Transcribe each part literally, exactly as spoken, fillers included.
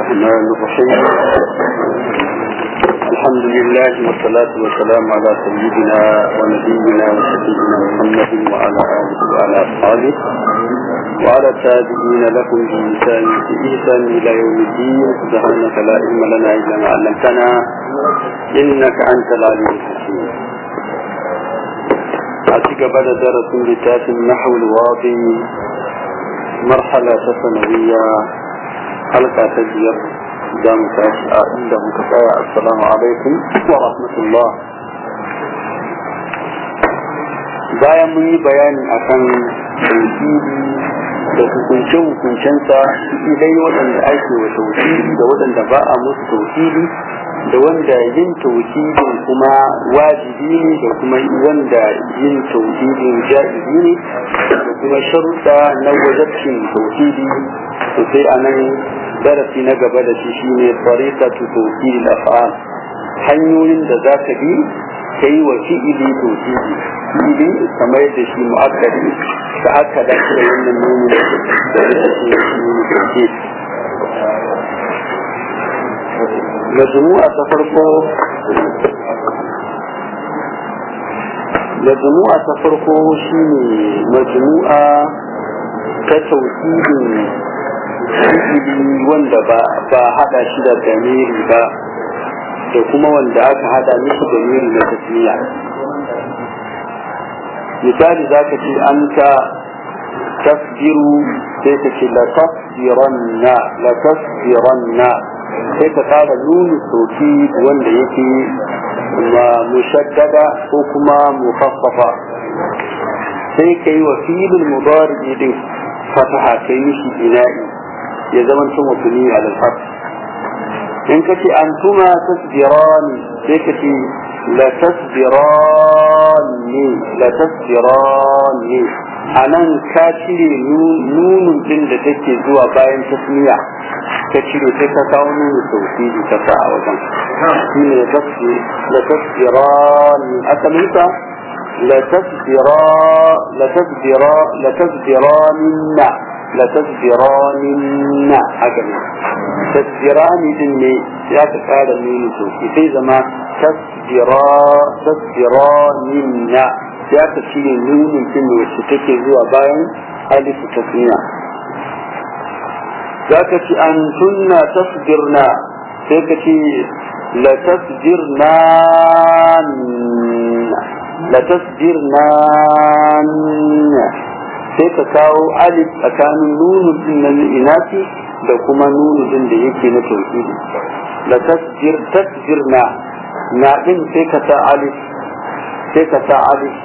الرحمن الرحيم. الحمد لله والصلاة والسلام على سيدنا ونبينا وسيدنا محمد وعلى آله وعلى أصحابه وعلى التابعين لكم بإحسان بإحسان إلى يوم الدين. سبحانك لا علم لنا إلا ما علمتنا إنك أنت العليم الحكيم. أتيك بعد درس لتاف النحو الواضي مرحلة ثانوية حلقة تجير دام تاشئة عندهم كفاية. السلام عليكم ورحمة الله. bayan mun yi bayani akan tauhidi da hukunce-hukuncensa dai waɗanda ake wa tauhidi da waɗanda ba a musu tauhidi da wanda yin tauhidin kuma wajibi ne da kuma wanda yin tauhidin ja'izi ne da kuma sharuɗa na wajabcin tauhidi. to sai a nan darasi na gaba da shi shine tariqatu tauhidil af'al, hanyoyin da za ka bi kai wa fi'ili tauhidi. fi'ili kamar yadda shi mu'akkadi da aka dace da wannan nuni da yake shi ne tauhid. majmu'a ta farko majmu'a ta farko shine majmu'a ta tauhidin fi'ili wanda ba ba hada shi da damiri ba da kuma wanda aka hada mishi damiri na tasmiya. misali zaka ce anta tasbiru sai ka ce la tasbiranna la tasbiranna sai ka kara nuni sauki wanda yake mushaddada ko kuma mukaffafa. sai ka yi wa fi'il mudari din fataha kai mishi bina'i ya zama tun mutuni ala al-fath. in ka ce antuma tasbirani sai ka ce la tasbirani la tasbirani. anan ka cire nunun din da take zuwa bayan tasmiya ka cire sai ka kawo nunu tauhidi ka sa a wajen shine la tasbirani. asalinsa la tasbira la tasbira la tasbiranna la tasbiranna. haka ne tasbirani din ne ya ka kara nunu tauhidi sai zama tasbira tasbiranna ya ka cire nunun din wacce take zuwa bayan alif tasmiya. za ka ci an tunna tasbirna sai ka ce la tasbirna la tasbirna sai ka kawo alif tsakanin nunun din na inati da kuma nunun din da yake na tauhidi. la tasbir tasbirna na din sai ka sa alif sai ka sa alif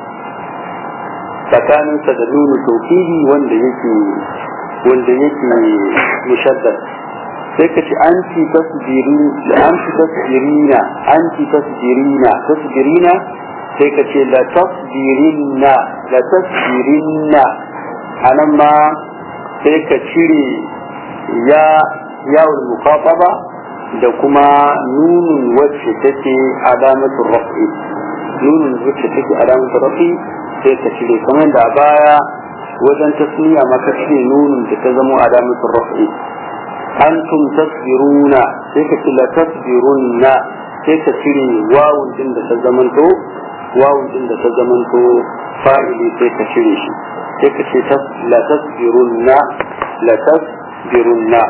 tsakaninsa da nunun tauhidi wanda yake wanda yake mushaddad. sai ka ce anti tasbiru anti tasbirina anti tasbirina tasbirina sai ka ce la tasbirinna la tasbirinna. anan ma sai ka cire ya yawul muqataba da kuma nunun wacce take alamatul raf'i nunun wacce take alamatul raf'i sai ka cire kamar da baya wajen tasmiya maka ce nunun da ta zama alamatul raf'i. antum tasbiruna sai ka ce la tasbirunna sai ka cire wawun din da ta zamanto wawun din da ta zamanto fa'ili sai ka cire shi sai ka ce la tasbirunna la tasbirunna.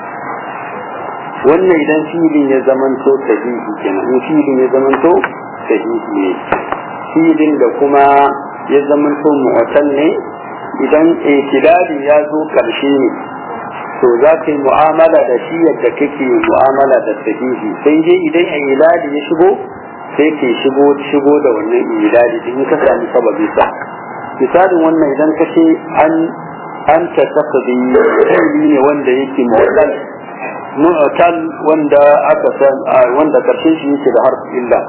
wannan idan fi'ilin ya zamanto sahihi kenan. in fi'ilin ya zamanto sahihi ne. fi'ilin da kuma ya zamanto mu'tal ne idan ikilali ya zo karshe ne to za ka yi mu'amala da shi yadda kake mu'amala da sahihi. sai dai idan ilali ya shigo sai ke shigo shigo da wannan ilali in ka sami sababi sa. misalin wannan idan ka ce an an ta taqdi fi'li ne wanda yake mu'tal mu'tal wanda aka san wanda karshen shi yake da harfi illa.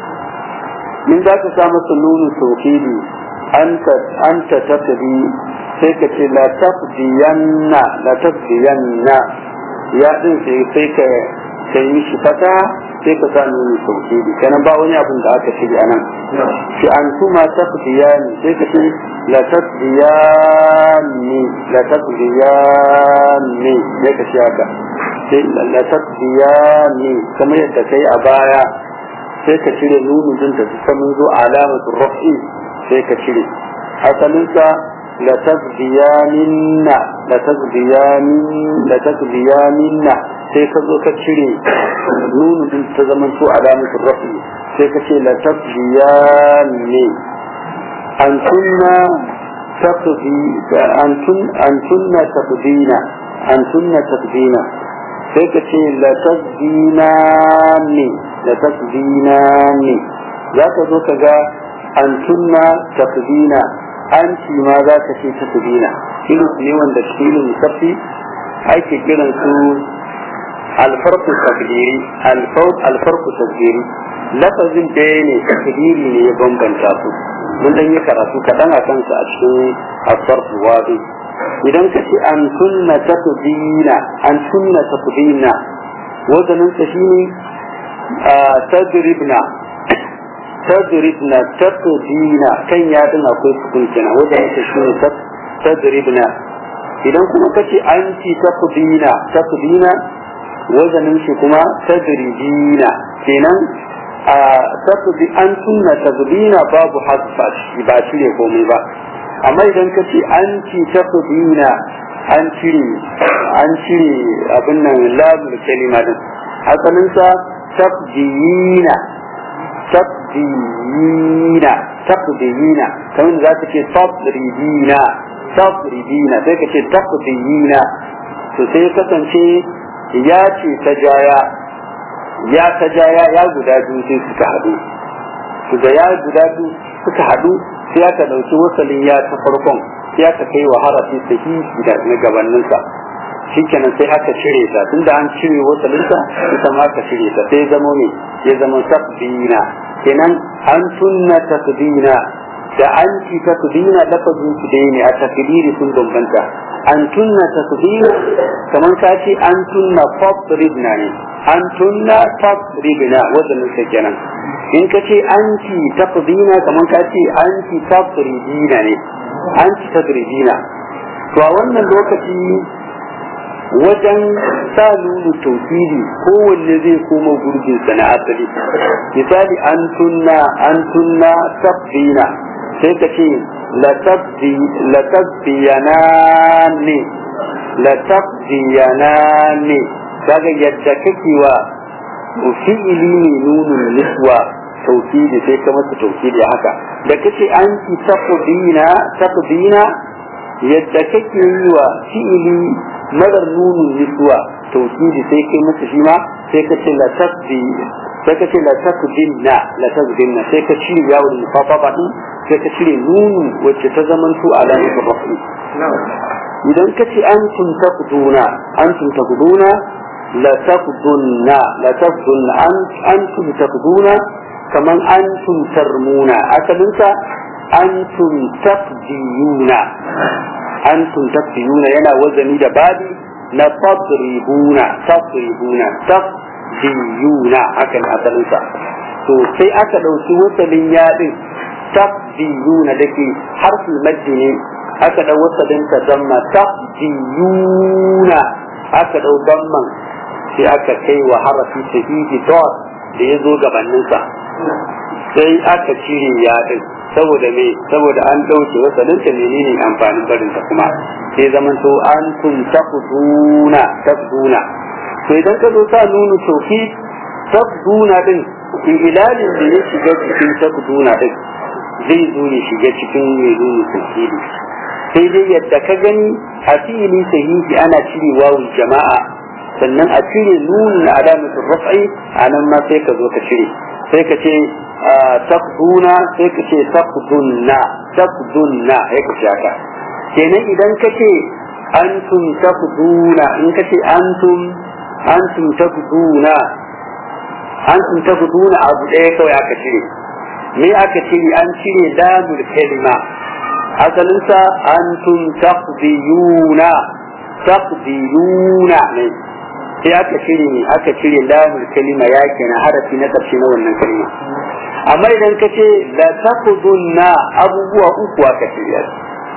min za ka samu sununu tauhidi anta anta taqdi sai ka ce la taqdiyanna la taqdiyanna ya din sai sai ka kai mishi fata sai ka sa nuni tauhidi kana ba wani abin da aka shirya nan. shi an tuma taqdiyani sai ka ce la taqdiyani la taqdiyani sai ka ce haka sai la tasbiyani kamar yadda kai a baya sai ka cire nunu din da ta mun zo alamatul raf'i sai ka cire asalinsa la tasbiyaninna la tasbiyanin la tasbiyaninna sai ka zo ka cire nunu din ta zaman to alamatul raf'i sai ka ce la tasbiyani antunna taqdi antun antunna taqdina antunna taqdina sai ka ce la tasbinani la tasbinani za ka zo ka ga antunna taqdina anti ma za ka ce taqdina irin ne wanda cikin musafi ake kiran su alfarqu taqdiri alfawt alfarqu taqdiri lafazin da ne taqdiri ne ya bambanta su mun dan yi karatu kadan a kansa a cikin asfarqu wadi idan ka ce antunna taqdina antunna taqdina wadannan ta shine tadribna tadribna taqdina kan yadin akwai sukun kenan wadannan ta shine tadribna idan kuma kace anti taqdina taqdina wazanin shi kuma tadrijina kenan a taqdi antunna taqdina babu hasfa ba shi ne komai ba amma idan kace anti taqdina an cire an cire abin nan labul kalima din asalin sa taqdina taqdina taqdina kamar za ka ce tadrijina tadrijina sai ka ce taqdina to sai kasance ya ce ta jaya ya ta jaya ya guda biyu sai suka haɗu su da ya guda biyu suka haɗu sai aka ɗauki wasalin ya ta farkon sai aka kai wa harafi sahihi da na gabaninsa shikenan sai aka cire ta tunda an cire wasalinsa ita ma aka cire ta sai zama ne ya zama taqdina kenan an sunna taqdina da an ci taqdina lafazin su dai ne a takdiri sun bambanta an tunna taqdina kaman ka ce an tunna fadribna ne an tunna fadribna wadannan sai kenan in ka ce an ci taqdina kaman ka ce an ci fadribina ne an ci taqdina to a wannan lokaci wajen sa nunu tauhidi kowanne zai koma gurbin sa na asali misali an tunna an tunna taqdina sai ka ce latabbiyanani latabbiyanani kaga yadda kake wa fi'ili ne nunun niswa tauhidi sai ka masa tauhidi haka da kace an ci taqdina taqdina yadda kake yi wa fi'ili madar nunun niswa tauhidi sai kai masa shi ma sai ka ce latabbi sai ka ce latabdinna latabdinna sai ka cire yawon mufafafa din sai ka cire nunu wacce ta zaman su a lalata rafi idan ka ce an tun taqduna an tun taqduna la taqdunna la taqdunna an tun taqduna kaman an tun tarmuna asalinsa an tun taqdiyuna an tun taqdiyuna yana wazani da badi na tadribuna tadribuna taqdiyuna akan asalinsa to sai aka dauki wasalin yadin taqdiyuna dake harfin maddi ne aka dau wasalin ta zamma taqdiyuna aka dau damman sai aka kai wa harafi sahihi dot da yazo gabanin sa sai aka cire yadin saboda me saboda an dauke wasalin ta menene amfanin barin ta kuma sai zaman to an kun taqduna taqduna to idan ka zo sa nunu tauhid taqduna din ilalin da ya shiga cikin taqduna din zai zo ya shiga cikin mai nunu tauhidi sai dai yadda ka gani a fi'ili sahihi ana cire wawul jama'a sannan a cire nunun alamatul raf'i anan ma sai ka zo ka cire sai ka ce taqduna sai ka ce taqdunna taqdunna sai ka ce haka kenan idan ka ce antum taqduna in ka ce antum antum taqduna antum taqduna abu ɗaya kawai aka cire me aka cire an cire lamul kalima asalinsa antum taqdiyuna taqdiyuna ne sai aka cire ne aka cire lamul kalima ya kenan harafi na ƙarshe na wannan kalima amma idan ka ce la taqdunna abubuwa uku aka cire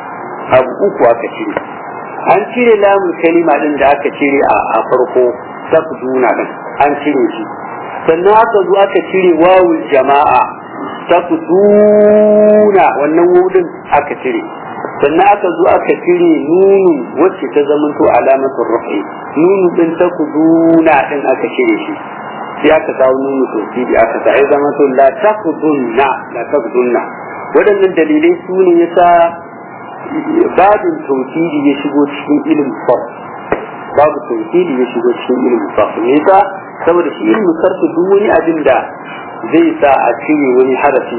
abu uku aka cire an cire lamul kalima din da aka cire a farko taqduna din an cire shi sannan aka zo aka cire wawul jama'a taqduna wannan wudin aka cire sannan aka zo aka cire nunun wacce ta zamanto alamatul rafi nunun din taqduna din aka cire shi sai aka kawo nunu tawkidi aka sa ai zamanto la taqdunna la taqdunna wadannan dalilai su ne yasa babin tawkidi ya shigo cikin ilimin sarf babu tawkidi ya shigo cikin ilimin sarf ne yasa saboda shi ilimin sarf duk wani abin da zai sa a cire wani harafi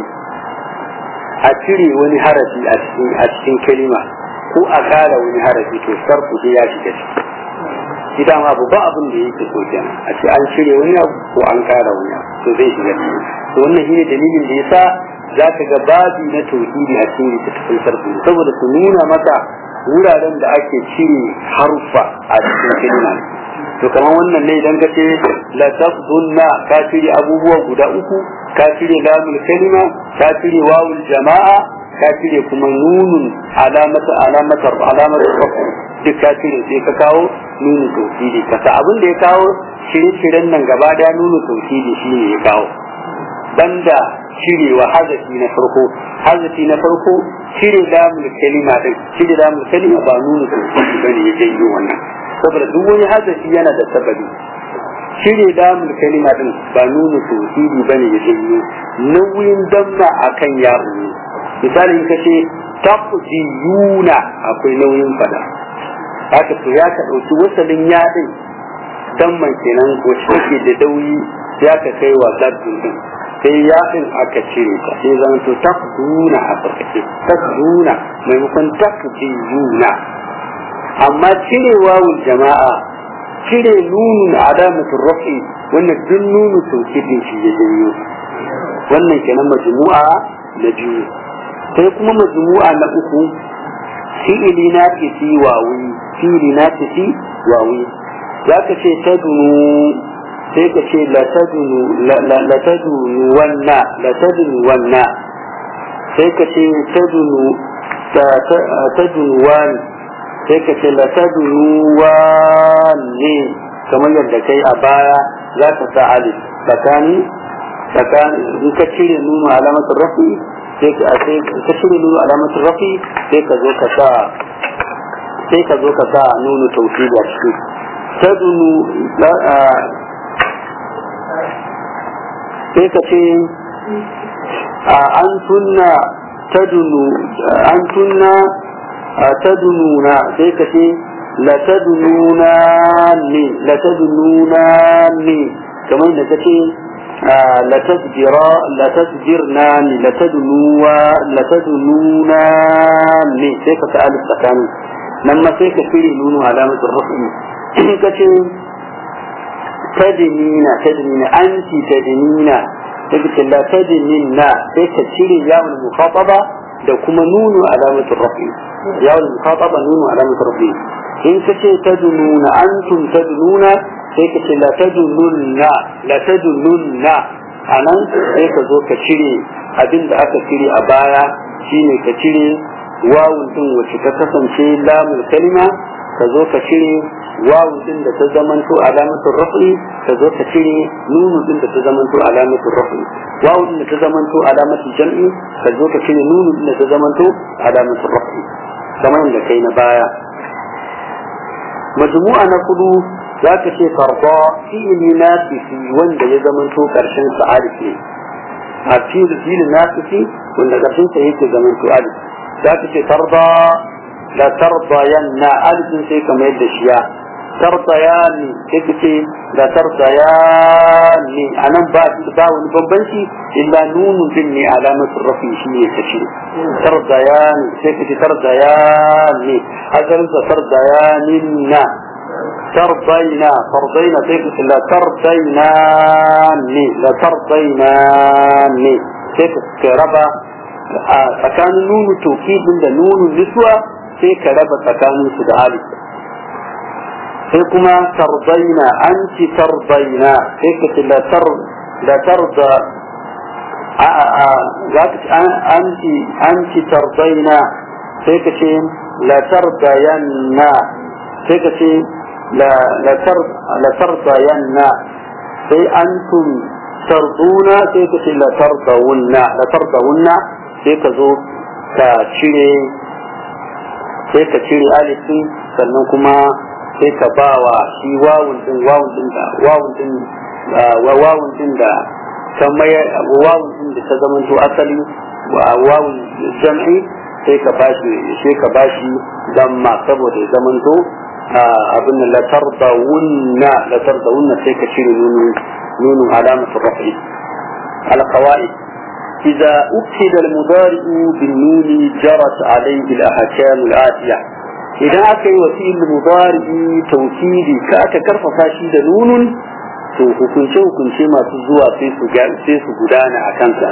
a cire wani harafi a cikin a cikin kalima ko a kara wani harafi to sarfu sai ya shiga ciki idan abu ba abin da yake so kenan a ce an cire wani abu ko an kara wani abu to zai shiga ciki to wannan shine dalilin da yasa za ka ga babi na tauhidi a cikin littattafan sarfu saboda su nuna maka wuraren da ake cire harfa a cikin kalima to kamar wannan ne idan ka ce la tafdunna ka cire abubuwa guda uku ka cire lamul kalima ka cire wawul jama'a ka cire kuma nunun alamata alamata alamata rafu duk ka cire sai ka kawo nunu tauhidi ka sa abin da ya kawo shirye-shiryen nan gaba da nunu tauhidi shine ya kawo banda cirewa hazafi na farko hazafi na farko cire lamul kalima din cire lamul kalima ba nunu tauhidi bane ya janyo wannan saboda duk wani hazafi yana da sababi cire lamul kalima din ba nunu tauhidi bane ya janyo nauyin damma akan ya'u misali in kace taqdiyuna akwai nauyin fada haka to ya ka dauki wasalin ya din damman kenan wacce ke da dauyi ya ka kai wa zaddin din sai ya din aka cire ta sai zan to taqduna a farkace taqduna maimakon taqdiyuna amma cire wawul jama'a cire nunun alamatul rafi wannan duk nunu tawkidin shi ya janyo wannan kenan majmu'a na biyu sai kuma majmu'a na uku fi'ili na fi wawi fi'ili na fi wawi zaka ce tadunu sai ka ce la tadunu la tadunu wanna la tadunu wanna sai ka ce tadunu tadunu wani sai ka ce la tadunu wani kamar yadda kai a baya za ka sa alif tsakani tsakani in ka cire nunu alamatul rafi sai ka sai ka cire nunu alamatul rafi sai ka zo ka sa sai ka zo ka sa nunu tawkid a ciki tadunu sai ka ce an tunna tadunu an tunna tadununa sai ka ce la tadununa ni la tadununa ni kamar da kace la tasjira la tasjirna ni la tadunuwa la tadununa ni sai ka ta alif tsakani nan ma sai ka fili nunu alamatul rafi kace tadnina tadnina anti tadnina sai la tadnina sai ka cire yawon mukhataba da kuma nunu alamatul rafi yawon mukhataba nunu alamatul rafi in kace tadnuna antum tadnuna sai ka ce la tadnunna la tadnunna anan sai ka zo ka cire abin da aka cire a baya shine ka cire wawun din wacce ta kasance lamul kalima ka zo ka cire wawun din da ta zamanto alamatul rafi ka zo ka cire nunu din da ta zamanto alamatul rafi wawun din da ta zamanto alamatul jam'i ka zo ka cire nunu din da ta zamanto alamatul rafi kamar da kai na baya majmu'a na kudu za ka ce farda fi'ili nafisi wanda ya zamanto karshen sa alif ne a fi'ili nafisi wanda karshen sa yake zamanto alif za ka ce farda la tardayanna alifin sai kamar yadda shiya tardayani sai ka ce la tardayani anan ba ba wani bambanci illa nunun din ne alamatul rafi shi ne kace tardayani sai ka ce tardayani asalin sa tardayaninna ترضينا ترضينا كيف لا ترضيناني لا ترضيناني كيف كربا تكان نون توكيد من نون النسوة كيف كربا تكان سدالي كيفما ترضينا أنت ترضينا كيف لا تر لا ترضى أنت أنت ترضينا كيف لا ترضين كيف la la tardayanna sai antum tarduna sai ka ce la tardawunna la tardawunna sai ka zo ka cire sai ka cire alifin sannan kuma sai ka bawa shi wawun din wawun din da wawun din wa wawun din da kamar wawun din da ta zama to asali wawun jam'i sai ka bashi sai ka bashi damma saboda ya zama to abin la tardawunna la tardawunna sai ka cire nunu nunu alamatu rafi al-qawaid إذا أكد المضارع بالنون جرت عليه الأحكام الآتية إذا أكي وسيل المضارع توكيدي كأك كرف فاشيد نون فكنش وكنش ما تزوى سيس قدانا أكانسا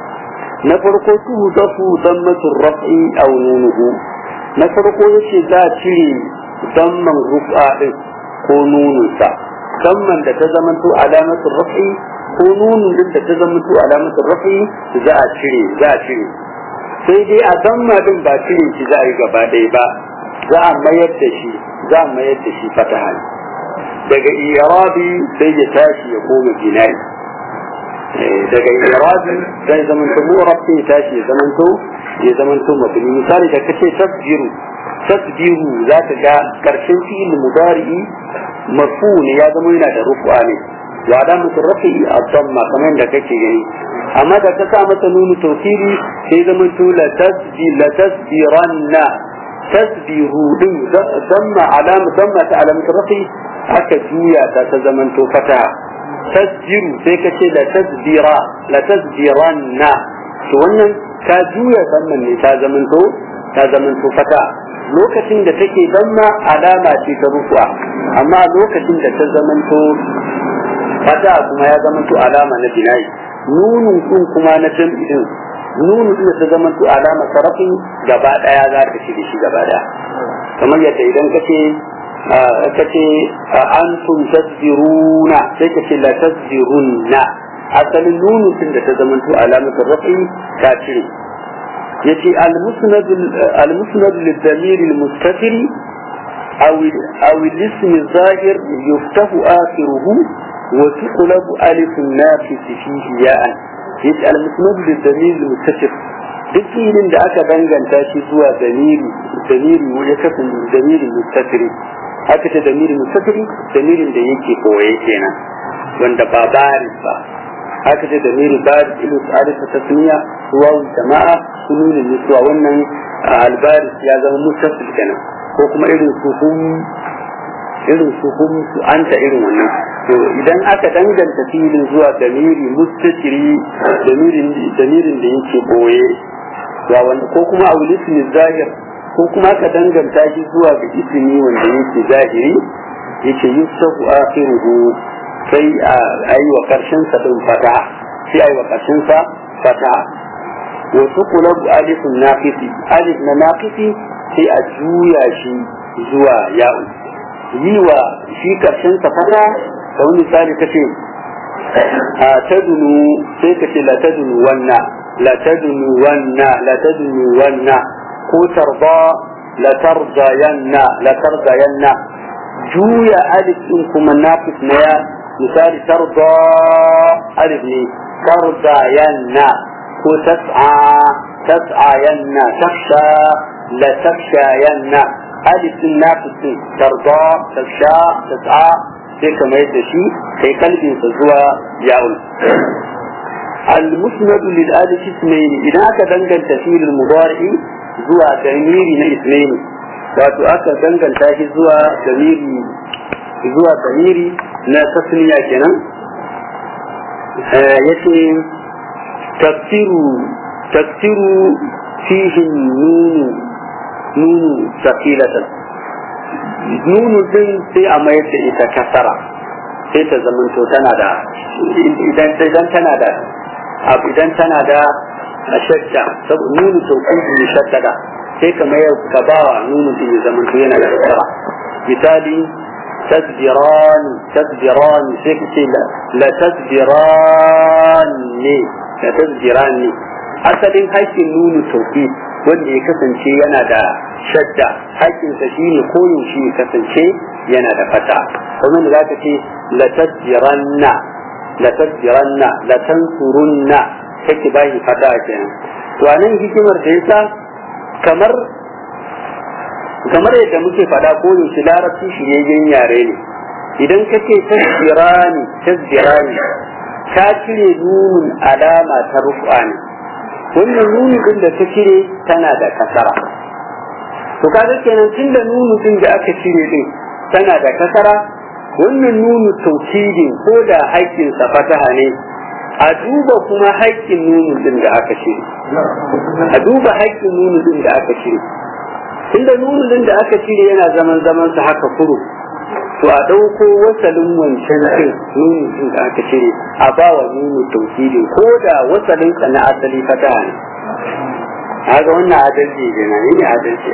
نفرقته ضفو ضمة الرفع أو نونه نفرقه يشي ذاتي ضمن رفع قنون سا ضمن تزمنت علامة الرفع ko nunin din da ta zama to alamatul rafi za a cire za a cire sai dai a damma din ba cire shi za a yi gaba ɗaya ba za a mayar da shi za a mayar da shi fataha daga irabi sai ya tashi ya koma binai daga irabi zai zama to mu'rab sai ya tashi ya zama to ya zama to mabni misali da kace tasjiru tasjiru za ta ga karshen fi'il mudari marfu ne ya zama yana da rufa ne wa alamat rafi ad-damma kamar da kake gani amma da ka sa mata nunu tawkili sai zaman to la tasbi la tasbiranna tasbihu din damma alamat damma ta alamat rafi aka juya ta ta zaman to fataha tasjiru sai ka ce la tasbira la tasbiranna to wannan ka juya damman ne ta zaman to ta zaman to fataha lokacin da take damma alama ce ta rufu'a amma lokacin da ta zaman to fata kuma ya zama to alama na binayi nunun kun kuma na jam'i din nunun din ta zama to alama sarafin gaba daya za ta shige shi gaba daya kamar yadda idan kace kace antum tasbiruna sai kace la tasbirunna asalin nunun din da ta zama to alama sarafin ta cire yace al-musnad al-musnad lid-damir al-mustatir aw aw al-ism al-zahir yuftahu akhiruhu وتقلب ألف النافس فيه ياء يجعل المسند للضمير المتصل duk filin da aka danganta shi zuwa damiri damiri ya kasance damiri mustatiri aka ce damiri mustatiri damirin da yake koye kenan wanda ba baris ba aka ce damiri baris ilu alif tasniya wawu jama'a sunun niswa wannan albaris ya zama mustatir kenan ko kuma irin su hum irin su hum su anta irin wannan to idan aka danganta filin zuwa damiri mustatiri damirin damirin da yake boye wa wanda ko kuma a ismi zahir ko kuma aka danganta shi zuwa ga ismi wanda yake zahiri yake yusafu akhiruhu sai ayi wa karshen sa din fata sai ayi wa karshen sa fata wa tuqlab alifun naqisi alif na naqisi sai a juya shi zuwa ya'u yi wa shi karshen sa fata da wani misali kace a tadunu sai kace la tadunu wanna la tadunu wanna la tadunu wanna ko tarda la tardayanna la tardayanna juya alif din kuma naqis ne ya misali tarda alif ne tardayanna ko tas'a tas'ayanna takhsha la takhshayanna alif din naqis tarda takhsha tas'a sai ka mai da shi kai kalbin sa zuwa ya'ul al-musnad lil alif ismayn idan aka danganta fi'il mudari zuwa damiri na ismayn wato aka danganta shi zuwa damiri zuwa damiri na tasniya kenan yace tafsiru tafsiru fihi nun nun thaqilatan nunu din sai a mayar da ita kasara sai ta zamanto tana da idan idan tana da idan tana da shadda saboda nunu tauqidi ne shaddada sai ka mayar ka bawa nunu din ya zamanto yana da kasara misali tasbiran tasbiran sai ka ce la tasbiran ne la tasbiran ne asalin haƙƙin nunu tauqidi wanda ya kasance yana da shadda haƙƙinsa shi ne koyaushe ya kasance yana da fata kuma da zaka ce la tasbiranna la tasbiranna la tansurunna kake bashi fata kenan to anan hikimar da yasa kamar kamar yadda muke fada ko yaushe larabci shiryen yare ne idan kace tasbirani tasbirani ka cire nunun alama ta rufa ne wannan nunu din da ta cire tana da kasara to kaga kenan tunda nunu din da aka cire din tana da kasara wannan nunu taukidin ko da haƙƙin sa fataha ne a duba kuma haƙƙin nunu din da aka cire a duba haƙƙin nunu din da aka cire tunda nunu din da aka cire yana zaman zaman sa haka kuru to a dauko wasalin wancan din nunu din da aka cire a ba wa nunu taukidin ko da wasalin sa na asali fataha ne haka wannan adalci ne na ne adalci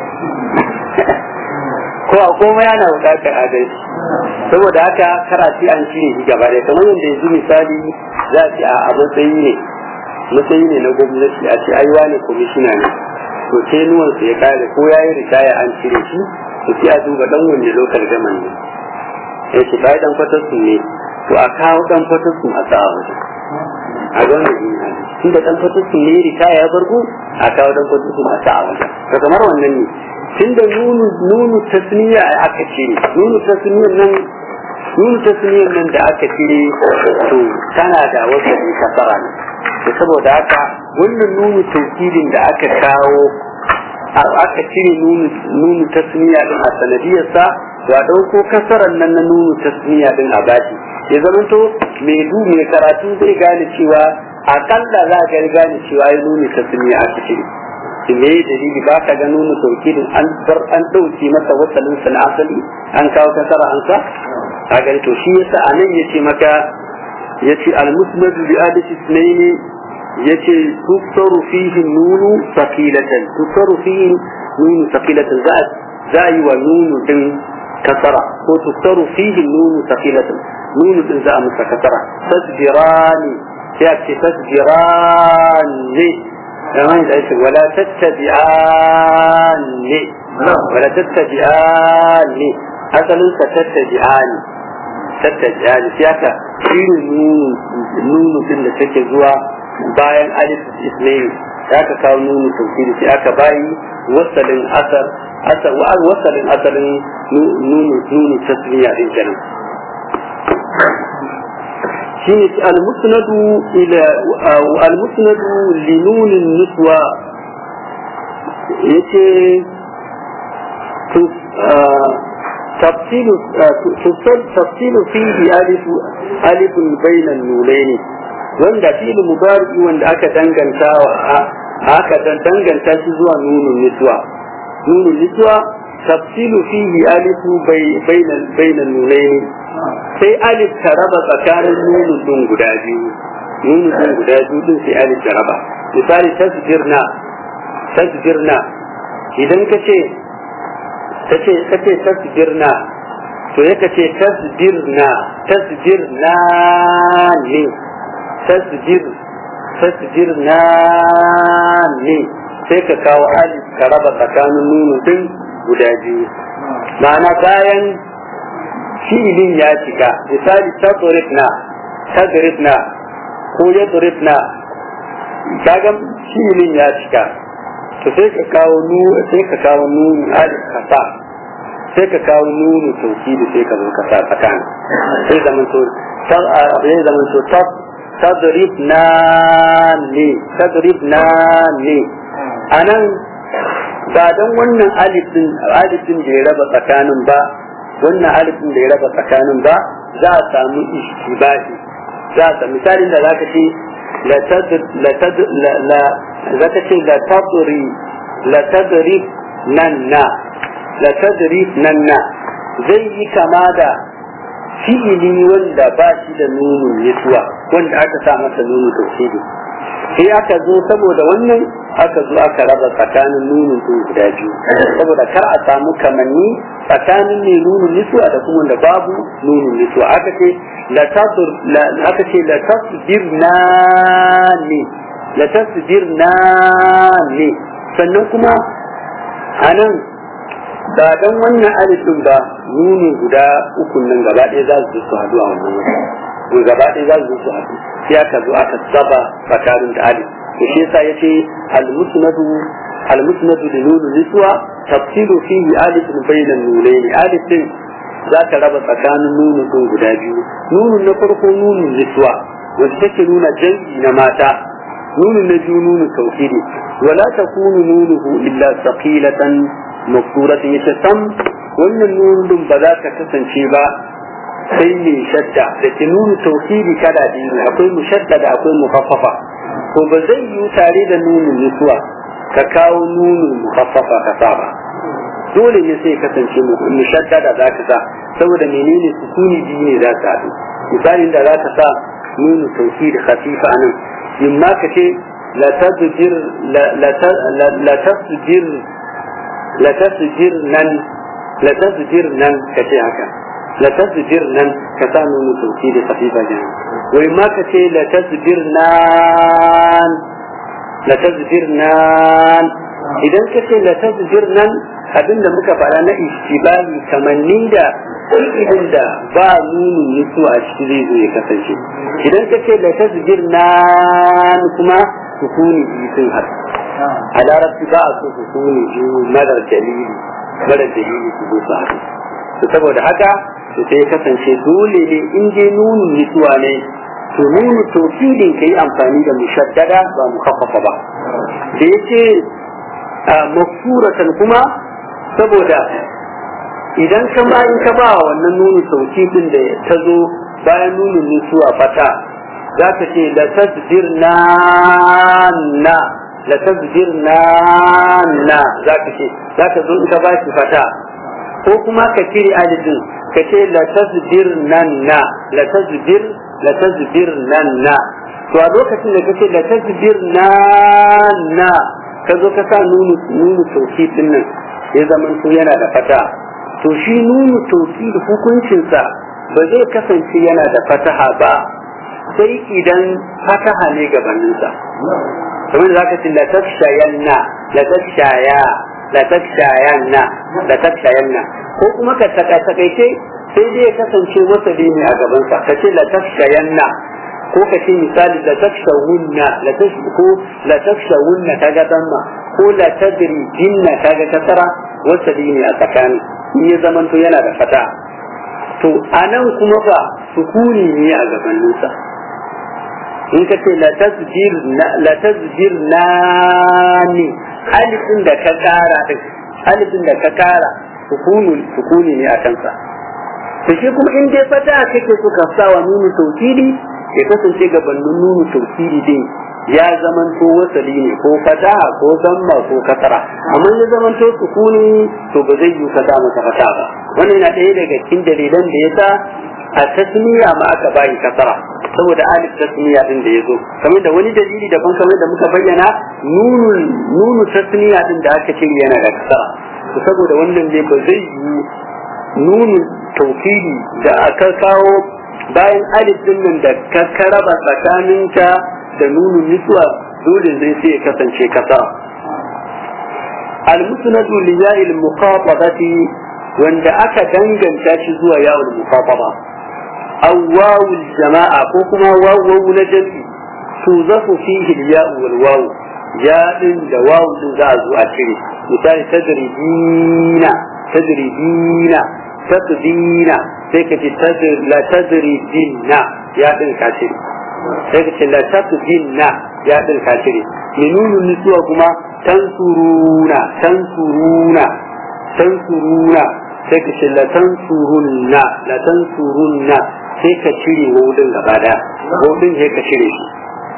ko a komai yana bukatar adalci saboda haka karatu an cire shi gaba da kamar yadda yanzu misali za a ce a matsayi ne matsayi ne na gwamnati a ce aiwa ne kwamishina ne to sai nuwansa ya kare ko ya yi ritaya an cire shi to sai a duba dan wanda lokal gaman ne ya ce bai dan kwatarsu ne to a kawo dan kwatarsu a sa wajen a ga wannan yin hali tun da dan kwatarsu ne ritaya ya bargo a kawo dan kwatarsu a sa wajen to kamar wannan ne tun da nunu nunu tasniya aka cire nunu tasniyan nan nunu tasniyan nan da aka cire to tana da wasu kasara ne to saboda haka wannan nunu taukidin da aka kawo aka cire nunu nunu tasniya din a sanadiyarsa to a dauko kasaran nan na nunu tasniya din a baki ya zama to mai du mai karatu zai gane cewa akalla za ga gane cewa ai nunu tasniya aka cire me dalili ba ka ga nunu taukidin an bar an dauke masa wasalin sa na asali an kawo kasara an sa a gari to shi yasa anan yace maka yace al-musnad bi adati ithnaini yace tuktaru fihi nunu thaqilatan tuktaru fihi nunu thaqilatan za za yi wa nunu din kasara ko tuktaru fihi nunu thaqilatan nunu din za a masa kasara tasbirani ya ce tasbirani kamar da yake wala tattabi'ani wala tattabi'ani asalin sa tattabi'ani tattabi'ani sai aka shirin nunu din da take zuwa bayan alif ismail ya ka kawo nunu tawkidi sai aka bayi wasalin asar asar wa wasalin asalin nunu nunu tasmiya din kenan shine al-musnadu ila al-musnadu li nun an-nuswa yace to تفصيل تفصيل فيه ألف ألف بين النونين wanda fi'il mudari wanda aka danganta aka danganta shi zuwa nunun niswa nunun niswa tafsilu fihi alifu bainal bainal nunayn sai alif ta raba tsakanin nunun din guda biyu nunun din guda biyu din sai alif ta raba misali tasbirna tasbirna idan kace kace kace tasbirna to ya kace tasbirna tasbirna ne tasbir tasbirna ne sai ka kawo alif ka raba tsakanin nunu din guda biyu ma'ana bayan fi'ilin ya cika misali tadribna tadribna ko yadribna kaga fi'ilin ya cika to sai ka kawo nu sai ka kawo nunu alif ka sa sai ka kawo nunu tawkidi sai ka zo ka sa tsakanin sai zaman to sai zaman to tadribna ne tadribna ne anan ba don wannan alifin alifin da ya raba tsakanin ba wannan alifin da ya raba tsakanin ba za a samu ishtibahi za a samu misalin da zaka ce la tad la tad la zaka ce la tadri la tadrib nanna la tadrib nanna zai yi kama da fi'ili wanda ba shi da nunun nisuwa wanda aka sa masa nunun tauhidi sai aka zo saboda wannan aka zo aka raba tsakanin nunun din guda biyu saboda kar a samu kamanni tsakanin ne nunun nisuwa da kuma wanda babu nunun nisuwa aka ce la tasur la aka ce la tasbirna ne la tasbirna ne sannan kuma anan ba dan wannan alif din ba nuni guda uku nan gaba ɗaya za su su haɗu a wannan wuri gaba ɗaya za su su haɗu sai aka zo aka saba tsakanin da alif to shi yasa yace al-musnadu al-musnadu li nun niswa tafsilu fihi alif bayna an-nunayn alif din za ta raba tsakanin nunu din guda biyu nunun na farko nunun niswa wanda take nuna jam'i na mata nunun na biyu nunu tawhidi wala takunu nunuhu illa thaqilatan makturatin yace sam wannan nunun din ba za ta kasance ba sai ne shadda da ke nunu tauhidi kada biyu akwai mushaddada akwai mukaffafa ko ba zai yi tare da nunun nisuwa ka kawo nunun mukaffafa ka sa ba dole ne sai kasance mushaddada za ka sa saboda menene sukuni biyu ne za ka haɗu misalin da za ka sa nunu tauhidi khafifa anan in ma ka ce la tasjir la tasjir la tasjir nan la tasjir nan ka ce haka la tasjir nan ka sa nunu tauhidi khafifa jana wai ma ka ce la tasjir nan la tasjir nan idan ka ce la tasjir nan abinda muka fara na istibali kamanni da idan da ba nunu nisu a ciki zai zo ya kasance idan ka ce la tasjir nan kuma sukuni sun haɗu a larabci ba a so sukuni biyu marar dalili marar dalili su zo su haɗu saboda haka to sai kasance dole ne in je nunu nisuwa ne to nunu tawkidin kai amfani da mushaddada ba mukaffafa ba da yace mafsuratan kuma saboda idan ka ma in ka ba wannan nunu tawkidin da ta zo bayan nunu nisuwa fata za ka ce la tasdirna na la tasdirna na za ka ce za ka zo in ka ba shi fata ko kuma ka cire alifin ka ce la tasbir nan na la tasbir la tasbir nan na to a lokacin da kace la tasbir nan na ka zo ka sa nunu nunu tawkidin nan ya zaman to yana da fata to shi nunu tawkid hukuncin sa ba zai kasance yana da fataha ba sai idan fataha ne gabanin sa kamar zaka ce la tashayanna la tashaya la takshayanna la takshayanna ko kuma ka taka takaice sai dai ya kasance wasali ne a gaban sa kace la takshayanna ko kace misali la takshawunna la tashku la takshawunna kaga damma ko la tadrijinna kaga kasara wasali ne a tsakani in ya zaman to yana da fata to anan kuma ba sukuni ne a gaban sa in kace la tasjir la tasjir nani alifin da ka kara din alifin da ka kara sukuni sukuni ne a kansa to shi kuma in dai fata kake so ka sa wa nunu tawkidi ya kasance gabanin nunu tawkidi din ya zamanto wasali ne ko fata ko zamma ko kasara amma ya zamanto sukuni to ba zai yi ka sa masa fata ba wannan yana ɗaya daga cikin dalilan da yasa a tasmiya ma aka bayi kasara saboda alif tasmiya din da yazo kamar da wani dalili daban kamar da muka bayyana nunu nunu tasmiya din da aka ce yana da kasara to saboda wannan ne ba zai yi nunu tawkidi da aka kawo bayan alif din nan da ka karaba tsakaninta da nunu niswa dole zai sai ya kasance kasara al-musnadu li ya'il muqatabati wanda aka danganta shi zuwa ya'ul muqataba أو واو الجماعة كوكما واو واو نجمي توظف فيه الياء والواو جاء لواو تزاز أشري مثال تدريبين تدريبين تقدين سيكت تدر لا تدريبين يا دن كاشري سيكت لا تقدين يا دن كاشري منون النسوة كما تنصرون تنصرون تنصرون سيكت لا تنصرون لا تنصرون sai ka cire wudin gaba da wudin sai ka cire shi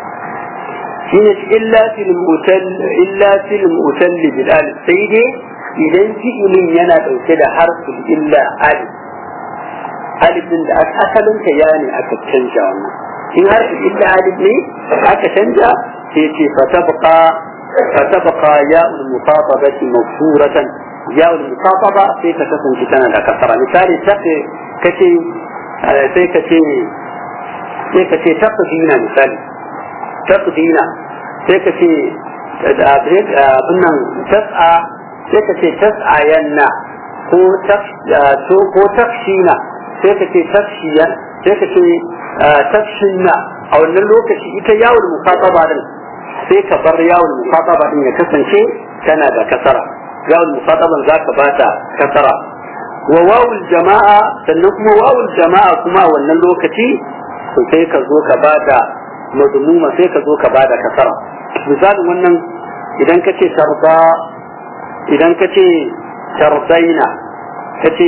shine illa fil mutal illa fil mutal bil alif sai dai idan fi'ilin yana dauke da harfin illa alif alif din da asalin ta yani aka canja wannan in harfin illa alif ne aka canja sai ce fatabqa fatabqa ya'ul muqatabati mafsuratan ya'ul muqataba sai ka kasance tana da kasara misali take kace sai ka ce sai ka ce taqdina misali taqdina sai ka ce abin nan tas'a sai ka ce tas'a yanna ko ko tafshina sai ka ce tafshiya sai ka ce tafshinna a wannan lokaci ita yawul muqataba din sai ka bar yawul muqataba din ya kasance tana da kasara yawul muqataban zaka bata kasara wa wawul jama'a sannan kuma wawul jama'a kuma a wannan lokaci to sai ka zo ka bada madmuma sai ka zo ka bada kasara misalin wannan idan ka ce tarda idan ka ce tardaina ka ce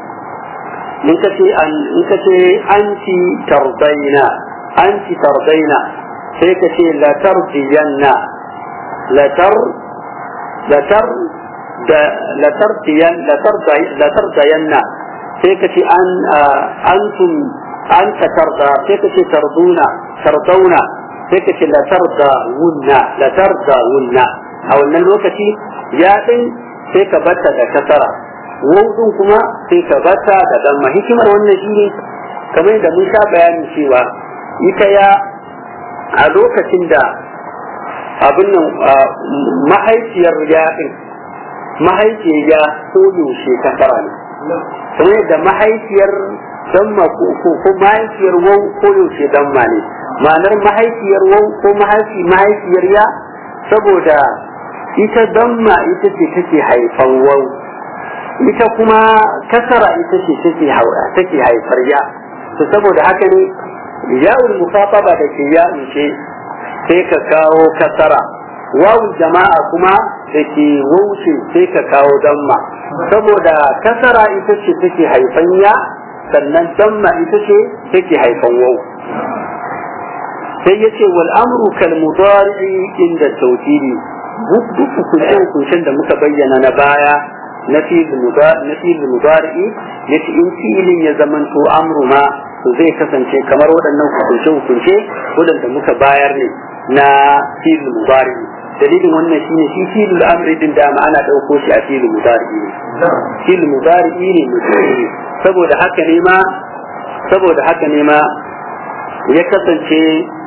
in ka ce in ka ce anti tardaina anti tardaina sai ka ce la tardiyanna la tar la tar da la tardiyan la tardai la tardayanna sai ka ce an antum anta tarda sai ka ce tarduna tardauna sai ka ce la tarda wunna la tarda wunna a wannan lokaci ya din sai ka bata da kasara wawdin kuma sai ka bata da damma hikimar wannan shine kamar yadda mun sha bayani cewa ita ya a lokacin da abin nan mahaifiyar ya din mahaifiyar ya ko yaushe kasara ne kamar yadda mahaifiyar damma ko ko mahaifiyar waw ko yaushe damma ne ma'anar mahaifiyar waw ko mahaifi mahaifiyar ya saboda ita damma ita ce take haifan waw ita kuma kasara ita ce take take haifar ya to saboda haka ne ya'ul muqataba da ke ya ce sai ka kawo kasara wawul jama'a kuma da ke wuce sai ka kawo damma saboda kasara ita ce take haifan ya sannan damma ita ce take haifan waw sai yace wal amru kal mudari inda tawkili duk duk hukuncin da muka bayyana na baya na fi'il mudari yace in fi'ilin ya zamanto amru ma to zai kasance kamar waɗannan hukunce hukunce waɗanda muka bayar ne na fi'il mudari dalilin wannan shine shi fi'il amri din da ana dauko shi a fi'il mudari ne fi'il mudari ne mutane saboda haka ne ma saboda haka ne ma ya kasance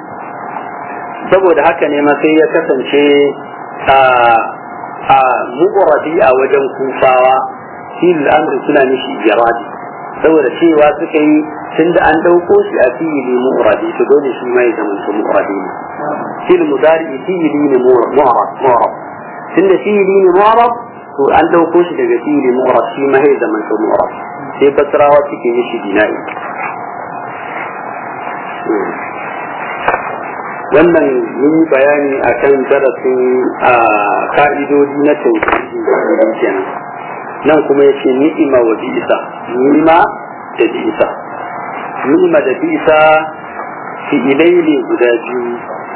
saboda haka ne ma sai ya kasance a a mu'radi a wajen kufawa fi'il amri suna nishi jaradi saboda cewa suka yi tunda an dauko shi a fi'ili mu'radi to dole shi mai zaman su mu'radi ne fi'il mudari fi'ili ne mu'rad mu'rad tunda fi'ili ne mu'rad to an dauko shi daga fi'ili mu'rad shi mai zaman su mu'rad sai basrawa suke yi shi dinai wannan mun yi bayani akan darasin a ka'idodi na tauhidi kenan nan kuma yace ni'ima wa bi'sa ni'ima da bi'sa ni'ima da bi'sa fi'ilai ne guda biyu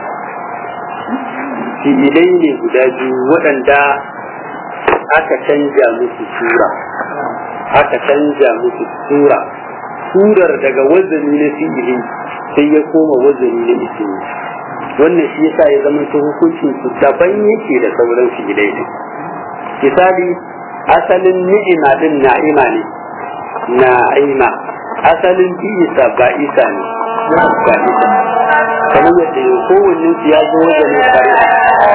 fi'ilai ne guda biyu waɗanda aka canja musu sura aka canja musu sura surar daga wazani na fi'ili sai ya koma wazani na ismi wannan shi yasa ya zama ta hukuncin su daban yake da sauran fi'ilai ne misali asalin ni'ima din na'ima ne na'ima asalin isa ba isa ne ba isa kamar yadda kowanne su ya zo wajen fariha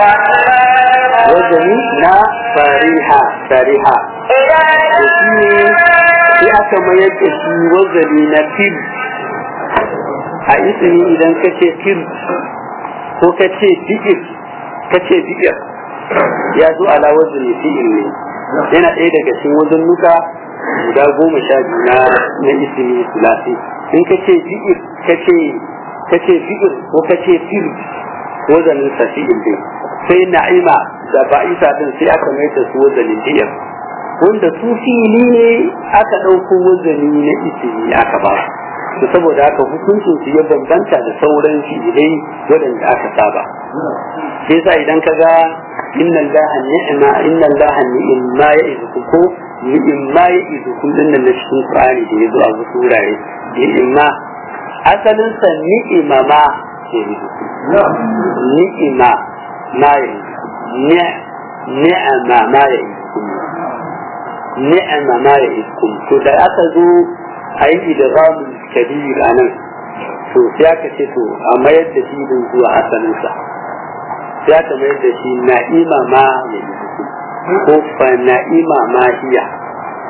wajen na fariha fariha to shi ne sai aka mayar da shi wazani na fil a isini idan ka ce fil ko ka ce bi'ir ka ce bi'ir ya zo ala wazani fi'il ne yana ɗaya daga cikin wajen nuka guda goma sha biyu na na ismi sulasi in ka ce bi'ir ka ce ka ce bi'ir ko ka ce fil wazanin sa fi'il ne sai na'ima da ba'isa din sai aka mai da su wazanin bi'ir wanda su fi'ili ne aka ɗauko wazani na ismi aka ba su saboda haka hukuncin su ya bambanta da sauran fi'ilai waɗanda aka saba sai sa idan ka ga inna allaha ni'ma inna allaha ni'ma ya'idukum ko ni'ma ya'idukum din nan cikin qur'ani da yazo a wasu wurare ni'ma asalin sa ni'ima ma ya'idukum ni'ima ma ya'idukum ni'ama ma ya'idukum ni'ama ma ya'idukum to da aka zo ayi idghamul kabir anan to sai aka ce to a mayar da shi din zuwa asalin sa ya ta mayar da shi na'ima ma ya yi ko fa na'ima ma hiya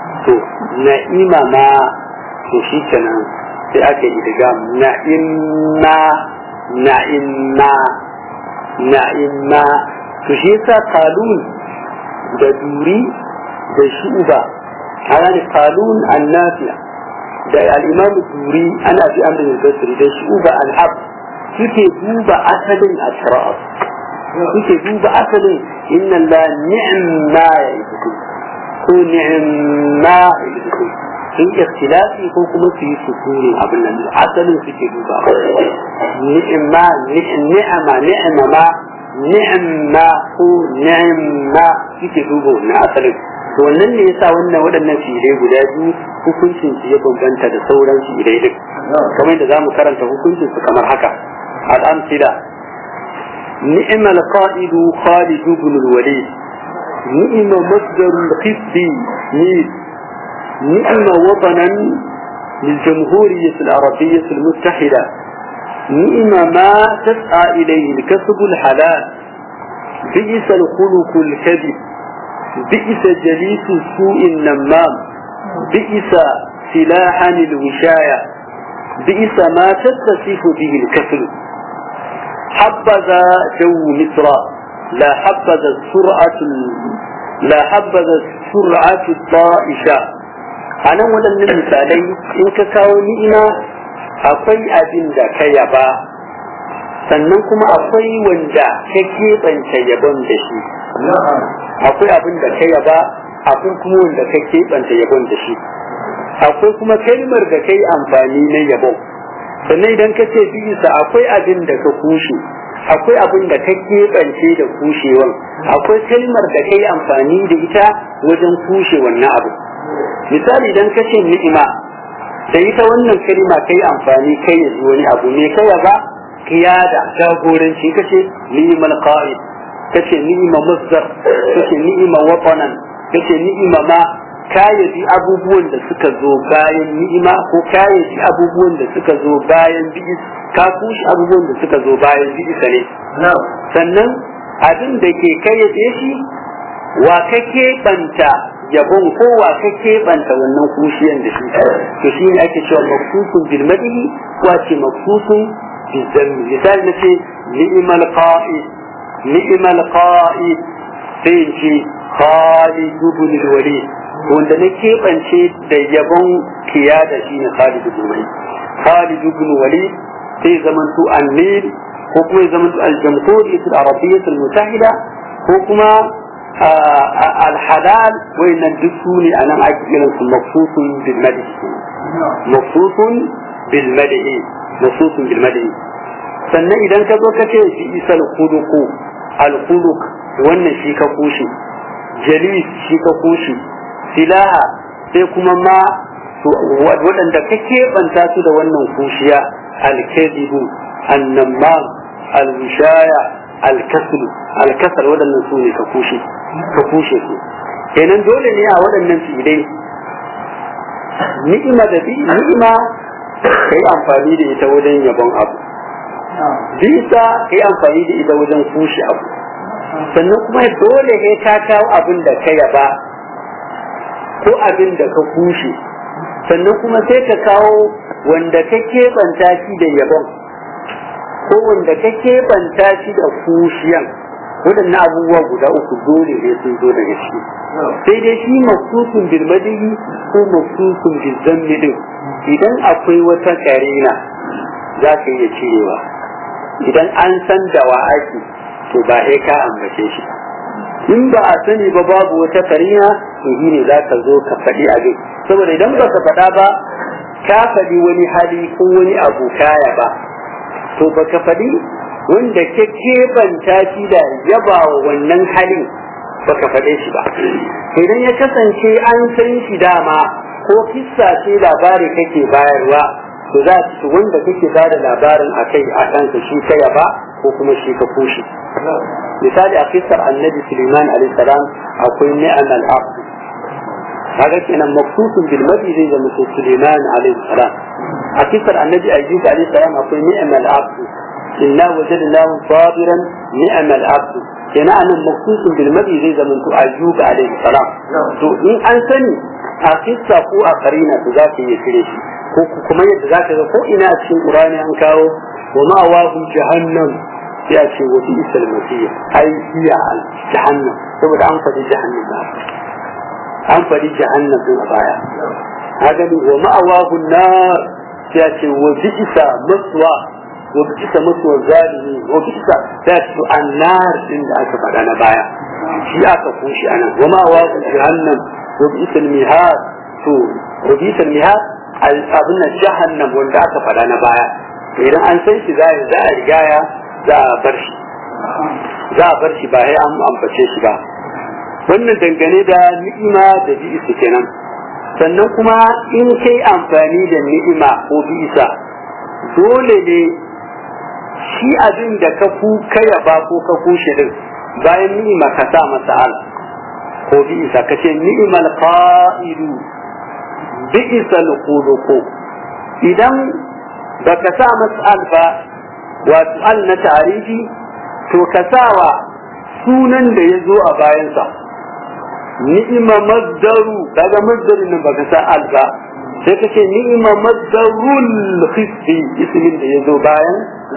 to na'ima ma to shi kenan sai aka yi daga na'imma na'imma na'imma to shi yasa qalun da duri da shuba ana ne qalun annafiya da al-imam duri ana fi amrin al-basri da shuba al-hab suke duba asalin asrar suke duba asalin inna la ni'ma ya'idukum ko ni'ma ya'idukum sun ikhtilafi ko kuma su yi sukuni abin nan asalin suke duba ni'ma ni'ma ni'ma ma ni'ma ko ni'ma suke duba na asalin to wannan ne yasa wannan waɗannan fi'ilai guda biyu hukuncin su ya bambanta da sauran fi'ilai din kamar da zamu karanta hukuncin su kamar haka al-amthila نعم القائد خالد بن الوليد نعم مصدر القسط نعم وطنا للجمهورية العربية المتحدة نعم ما تسعى إليه الكسب الحلال بئس الخلق الكذب بئس جليس السوء النمام بئس سلاحا الوشاية بئس ما تتصف به الكسل حبذا جو مصر لا حبذا السرعة لا حبذا السرعة الطائشة أنا ولا من مثالي إنك كونينا أقوي أبن دا كيبا sannan kuma akwai wanda ka keɓanta yabon da shi akwai abin da ka yaba akwai kuma wanda ka keɓanta yabon da shi akwai kuma kalmar da ka yi amfani na yabon sannan idan ka ce bisa akwai abin da ka kushe akwai abin da ka keɓance da kushewan akwai kalmar da ka yi amfani da ita wajen kushe wannan abu misali idan ka ce ni'ima da ita wannan kalma ka yi amfani kai ya ji wani abu ne kai ba kiyada jagoranci ka ce ni'imal qa'id ka ce ni'ima masdar ka ce ni'ima watanan ka ce ni'ima ma kayaji abubuwan da suka zo bayan ni'ima ko kayaji abubuwan da suka zo bayan bi'is ka kushi abubuwan da suka zo bayan bi'isa ne sannan abin da ke kayyace shi wa kake banta yabon ko wa kake banta wannan kushiyan da shi to shi ne ake cewa maqsusun bil madhi wa ce maqsusun bil zammi misali nace ni'mal qa'id ni'mal qa'id sai ce Khalid ibn al-Walid wanda na keɓance da yabon kiyada shi ne Khalid ibn Walid Khalid ibn Walid sai zamantu an-Nil ko kuma zamantu al-Jamhuriyyah al-Arabiyyah al-Mutahida ko kuma al-Halal wayannan duk su ne anan ake kiran su maqsusun bil madhi maqsusun bil madhi maqsusun bil madhi sannan idan ka zo ka ce shi isal khuluq al-khuluq wannan shi ka kushi jalis shi ka kushi silaha sai kuma ma waɗanda ka keɓanta su da wannan kushiya alkazibu annamam alwishaya alkaslu alkasar waɗannan su ne ka kushe ka kushe su kenan dole ne a waɗannan fi'ilai ni'ima da bi ni'ima kai amfani da ita wajen yabon abu bisa kai amfani da ita wajen kushe abu sannan kuma dole ne ka kawo abin da ka yaba ko abin da ka kushe sannan kuma sai ka kawo wanda ka keɓanta shi da yabon ko wanda ka keɓanta shi da kushiyan waɗannan abubuwa guda uku dole ne sun zo daga shi sai dai shi mafsusun bil madihi ko mafsusun bil zammi din idan akwai wata karina za ka iya cirewa idan an san da wa ake to ba sai ka ambace shi in ba a sani ba babu wata karina to shi ne za ka zo ka faɗi abin saboda idan ba ka faɗa ba ka faɗi wani hali ko wani abu kaya ba to ba ka faɗi wanda ke keɓanta shi da yaba wa wannan halin ba ka faɗe shi ba idan ya kasance an san shi dama ko kissa ce labari kake bayarwa to za su wanda kake ba da labarin a kai a kansa shi ka yaba ko kuma shi ka kushe misali a kissar annabi Suleiman alaihi salam akwai ni'mal abd kaga kenan maqsusun bil madi zai zama Suleiman alaihi salam a kissar annabi Ayyub alaihi salam akwai ni'mal abd inna wajadnahu sabiran ni'mal abd kenan anan maqsusun bil madi zai zama Ayyub alaihi salam to in an sani a kissa ko a karina to za ka iya cire shi ko kuma yadda za ka ga ko ina a cikin Qur'ani an kawo wa ma'awahu jahannam ya ce wa fi isal masih ai hiya al jahannam saboda an faɗi jahannam ba an faɗi jahannam din a baya haka ne wa ma'awahu nar ya ce wa bi isa maswa wa bi isa maswa zalimi wa bi isa ya ce annar din da aka faɗa na baya shi aka kushi anan wa ma'awahu jahannam wa bi isal mihad to wa bi isal mihad abin jahannam wanda aka faɗa na baya idan an san shi za a rigaya za a bar shi za a bar shi ba sai an ambace shi ba wannan dangane da ni'ima da bi'isa kenan sannan kuma in kai amfani da ni'ima ko bi'isa dole ne shi abin da ka ku kaya ba ko ka kushe din bayan ni'ima ka sa masa al ko bi'isa ka ce ni'imal qa'idu bi'isal khuluqu idan baka sa masa al ba wato al na tarihi to ka sawa sunan da ya zo a bayansa ni'ima maddaru daga maddarin nan baka sa al ba sai ka ce ni'ima maddarul khisti ismin da ya zo bayan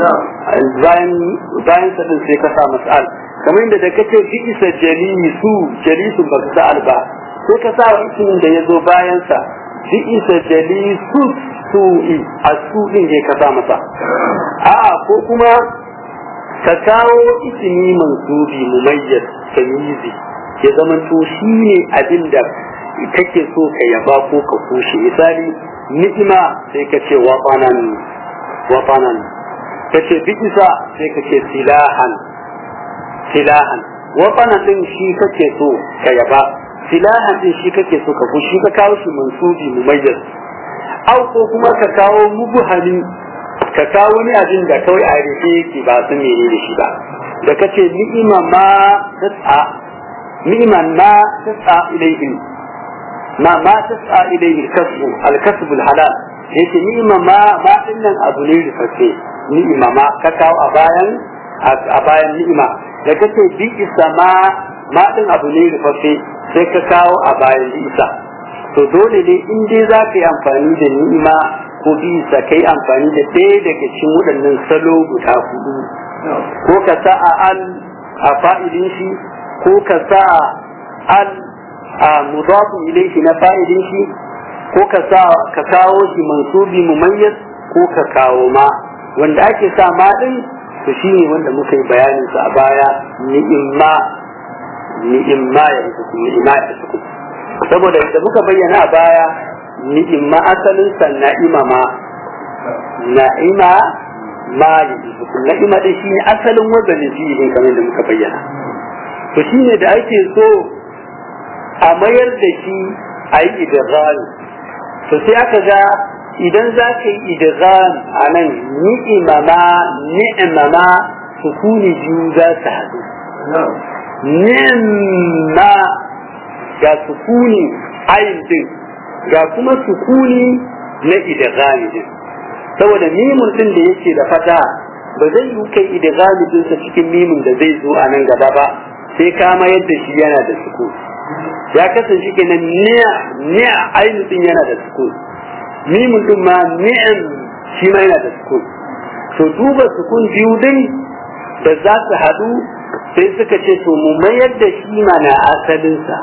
bayan bayan sa din sai ka sa masa al kamar inda da kace bi isa jalisu jalisu baka sa al ba sai ka sa ismin da ya zo bayan sa bi isa jalisu su'i as-su'in da ka sa masa a'a ko kuma ka kawo ismi mansubi mumayyiz tamyizi ya zama to shine abin da kake so ka yaba ko ka kushe misali ni'ima sai ka ce watanan watanan kace bi'isa sai ka ce silahan silahan watanan din shi kake so ka yaba silahan din shi kake so ka kushe ka kawo shi mansubi mumayyiz au ko kuma ka kawo mubhami ka kawo wani abin da kawai a rufe yake ba su mene da shi ba da kace ni'ima ma tas'a ni'iman ma tas'a ilayhi ma ma tas'a ilayhi al-kasb al-kasb al-halal yake ni'ima ma ma dinnan abu ne rufe ni'ima ma ka kawo a bayan a bayan ni'ima da kace bi isa ma ma din abu ne rufe sai ka kawo a bayan isa to dole ne in dai za ka yi amfani da ni'ima ko bisa kai amfani da ɗaya daga cikin waɗannan salo guda hudu ko ka sa a al a fa'idin shi ko ka sa al a mudafu ilayhi na fa'idin shi ko ka sa ka kawo shi mansubi mumayyiz ko ka kawo ma wanda ake sa ma din to shine wanda muka yi bayanin sa a baya ni'imma ni'imma ya ku ni'imma ya ku saboda da muka bayyana a baya ni'imma asalin sa na'ima ma na'ima ma na'ima dai shine asalin wazanin fi'ilin kamar da muka bayyana to shine da ake so a mayar da shi a yi idgham to sai aka ga idan za ka yi idgham a nan ni'ima ma ni'ima ma sukuni biyu za su haɗu ni'ma ga sukuni ayin din ga kuma sukuni na idghami din saboda mimun din da yake da fata ba zai yi kai idghami din sa cikin mimun da zai zo a nan gaba ba sai ka mayar da shi yana da sukuni ya kasance kenan ni'a ni'a ayin din yana da sukuni mimun din ma ni'am shi ma yana da sukuni to duba sukun biyu din da za su haɗu sai suka ce to mu mayar da shi mana asalinsa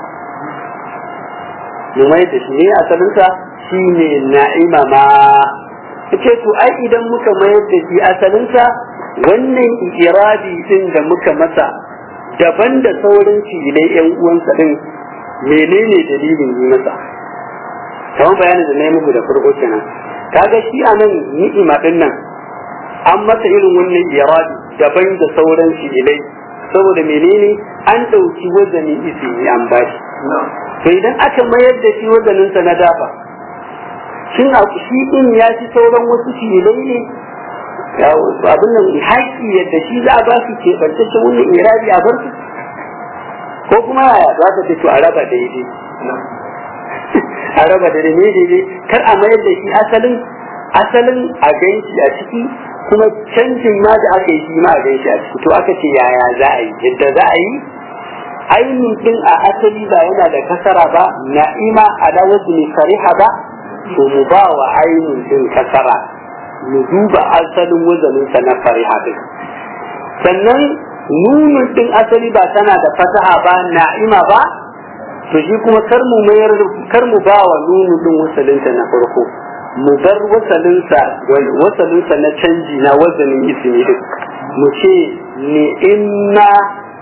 mu mai da shi ne asalinsa shi ne na'ima ma ce to ai idan muka mayar da shi asalinsa wannan ikirabi din da muka masa daban da sauran filai yan uwansa din menene dalilin yi masa kamar bayanin da na yi muku da farko kenan kaga shi a nan ni'ima din nan an masa irin wannan ikirabi daban da sauran filai saboda menene an ɗauki wazanin ismi an bashi to idan aka mayar da shi wazaninsa na dafa shin a shi din ya ci sauran wasu filai ne abin nan haƙi yadda shi za a ba su ke ɓantaccen wannan irabi a bar su ko kuma yaya za ka ce to a raba daidai a raba daidai ne daidai kar a mayar da shi asalin asalin a ganshi a ciki kuma canjin ma da aka yi shi ma a ganshi a ciki to aka ce yaya za a yi yadda za a yi ainun din a asali ba yana da kasara ba na'ima ala wazni fariha ba to mu ba wa ainun din kasara mu duba asalin wazanin sa na fariha din sannan nunun din asali ba tana da fasaha ba na'ima ba to shi kuma kar mu mayar kar mu ba wa nunun din wasalin ta na farko mu bar wasalin sa wasalin sa na canji na wazanin ismi din mu ce ni inna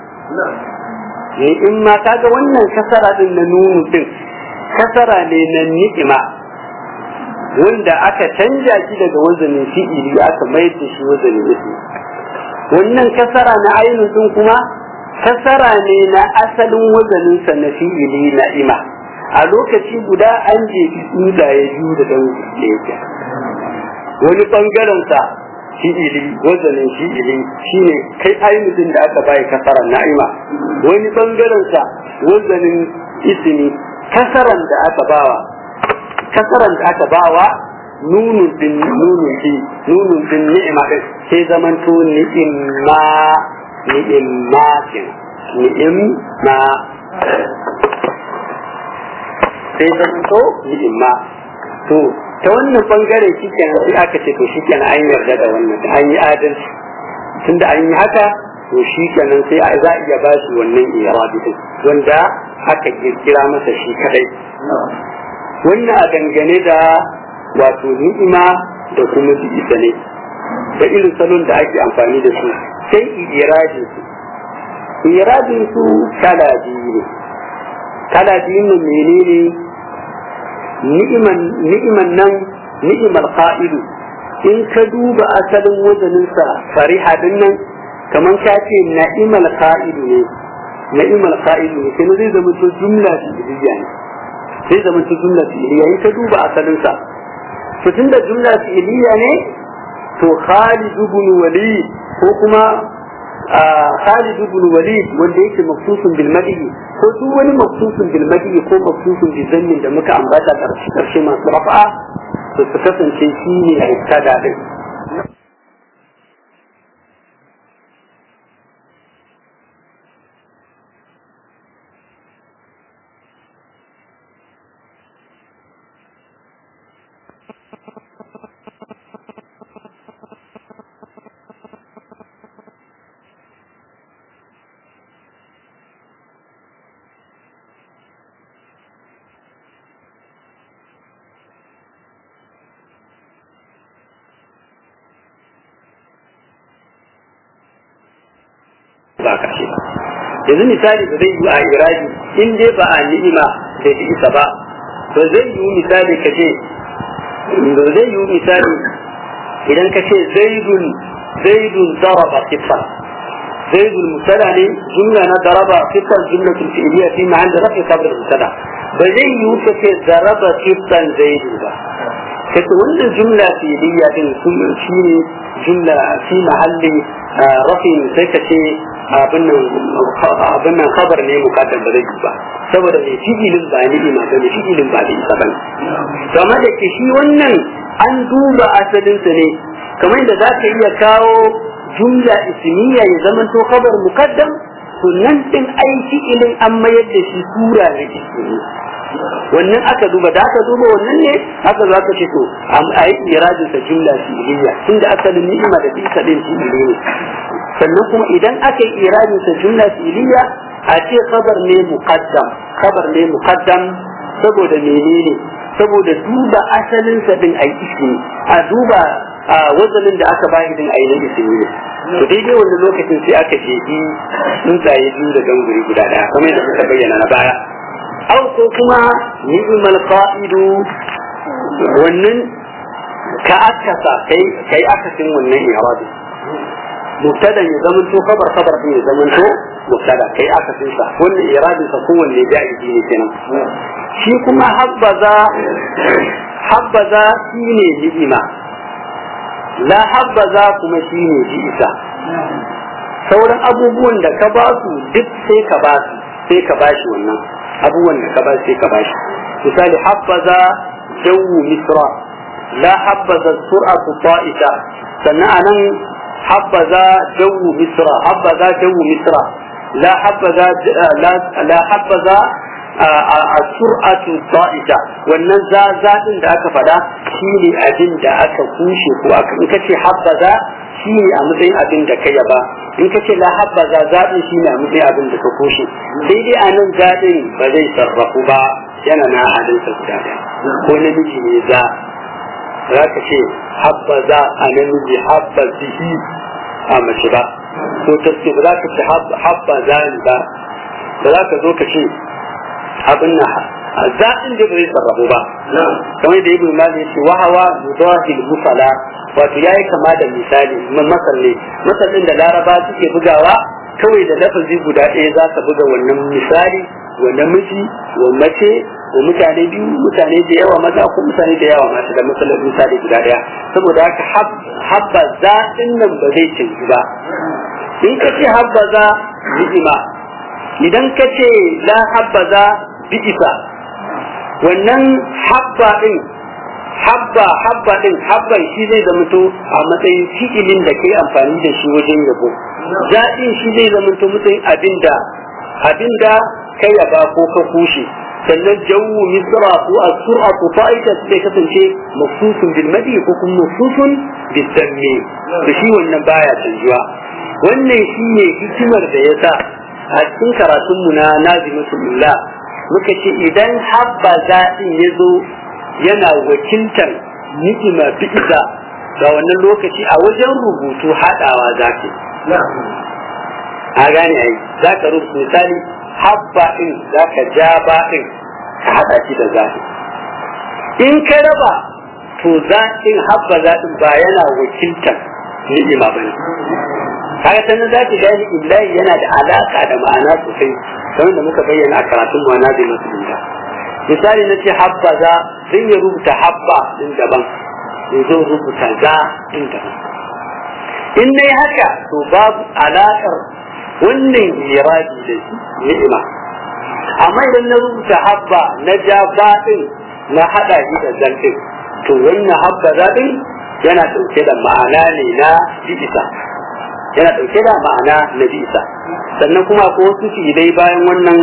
ni imma kaga wannan kasara din na nunu din kasara ne na ni'ima wanda aka canja shi daga wazanin fi'ili aka mayar da shi wazanin ismi wannan kasara na ainun din kuma kasara ne na asalin wazanin sa na fi'ili na ima a lokaci guda an je tsudaye biyu da dan yake wani bangaren sa fi'ili wazanin fi'ili shine kai ainun din da aka bai kasara na ima wani bangaren sa wazanin ismi kasaran da aka bawa kasaran da aka bawa nunun din nunun din nunun din ni'ima din sai zaman to ni'imma ni'imma ni'imma sai zaman to ni'imma to ta wannan bangare shikenan sai aka ce to shikenan an yarda da wannan an yi adalci tunda an yi haka to shikenan sai a za a iya ba shi wannan irabi din wanda aka kirkira masa shi kadai wannan a dangane da wato ni'ima da kuma isa ne da irin salon da ake amfani da su sai irajin su irajin su kala biyu ne kala biyu ne menene ni'iman ni'iman nan ni'imar qa'idu in ka duba asalin wazanin sa fariha din nan kaman ka ce na'imal qa'idu ne na'imal qa'idu ne sai zai zama to jumla fi'liya ne sai zama to jumla fi'liya in ka duba asalin sa to tunda jumla fi'liya ne to Khalid ibn Walid ko kuma Khalid ibn Walid wanda yake mafsusun bil madhi ko duk wani mafsusun bil madhi ko mafsusun bi zannin da muka ambata karshe karshe masu rafa'a to su kasance shi ne a istada din ba kashe ba yanzu misali da zai yi a iraji in dai ba a ni'ima da isa ba to zai yi misali ka ce da zai yi misali idan ka ce zaidun zaidun daraba qittan zaidun musada ne jumla na daraba qittan jumlatul fi'liya fi ma'an da rafi qabla musada ba zai yi ka ce daraba qittan zaidun ba kace wannan jumla fi'liya din shi ne jumla fi mahalli rafi sai ka ce abin nan khabar ne mukaddam ba zai yi ba saboda mai fi'ilin ba ni'ima ba ne fi'ilin ba da isa ba to amma da ke shi wannan an duba asalinsa ne kamar da za ka iya kawo jumla ismiya ya zama to khabar mukaddam to nan din ai fi'ilin an mayar da shi sura ne ismiya wannan aka duba da aka duba wannan ne aka za ka ce to a yi irajin sa jumla fi'iliya tunda asalin ni'ima da isa din fi'ili ne sannan kuma idan aka yi irajin sa jumla fi'iliya a ce khabar ne muqaddam khabar ne muqaddam saboda menene saboda duba asalin sa din ai ismi a duba wazanin da aka bayi din ai na ismi ne to daidai wannan lokacin sai aka ce yi tsuntsaye biyu da ganguri guda daya kamar yadda suka bayyana na baya au ko kuma ni'mal qa'idu wannan ka akasa kai kai akasin wannan irabi mubtada ya zaman to khabar khabar din ya zaman to mubtada kai akasin sa wannan irabi sa kowanne jaizi ne kenan shi kuma habbaza habbaza shine ni'ima la habbaza kuma shine ji'isa sauran abubuwan da ka ba su duk sai ka ba su sai ka bashi wannan abubuwan da ka ba sai ka bashi misali habbaza jawu misra la habbaza sur'atu ta'ita sannan anan habbaza jawu misra habbaza jawu misra la habbaza la habbaza a sur'atu ta'ita wannan zazadin da aka fada shine abin da aka kushe ko aka in kace habbaza shine a matsayin abin da kai ba in kace la habbaza zadin shine a matsayin abin da ka kushe sai dai anan zadin ba zai sarrafu ba yana na halin sa guda ko namiji ne za za ka ce habbaza a namiji habbazihi a mace ba ko tace ba za ka ce habbaza ba ba za ka zo ka ce abin na zaɗin da bai sarrafu ba kamar da ibn malik yace wa hawa mudahil musala wato yayi kama da misali masalle masallin da laraba suke bugawa kawai da lafazi guda ɗaya za ka buga wannan misali wa namiji wa mace wa mutane biyu mutane da yawa maza ko mutane da yawa mata da masallin misali guda ɗaya saboda haka habba zaɗin nan ba zai canji ba in ka ce habba za ni'ima idan ka ce la habbaza bi'isa wannan habba din habba habba din habban shi zai zama to a matsayin fi'ilin da kai amfani da shi wajen yabo zaɗin shi zai zama to matsayin abinda abinda kai yaba ko ka kushe sannan jawu misra ko as-sur'a ko fa'ita sai kasance mafsusun bil madi ko kuma mafsusun bil dammi da shi wannan baya canjuwa wannan shine hikimar da yasa a cikin karatunmu na nazimatullah muka ce idan habba zaɗin ya zo yana wakiltar ni'ima bi'iza ga wannan lokaci a wajen rubutu haɗawa za ka a gane ai za ka rubuta misali habba ɗin za ka ja ba ɗin ka haɗa shi da zaɗin in ka raba to zaɗin habba zaɗin ba yana wakiltar ni'ima ba ne kaga sanin za ki gani illahi yana da alaka da ma'ana sosai kamar da muka bayyana a karatun mu na zai masu misali na ce habba za zan yi rubuta habba din daban in zo rubuta za din daban in dai haka to babu alakar wannan iradi da ni'ima amma idan na rubuta habba na ja ba din na hada shi da zalfin to wannan habba za din yana dauke da ma'ana ne na bisa yana dauke da ma'ana na bisa sannan kuma akwai wasu fi'ilai bayan wannan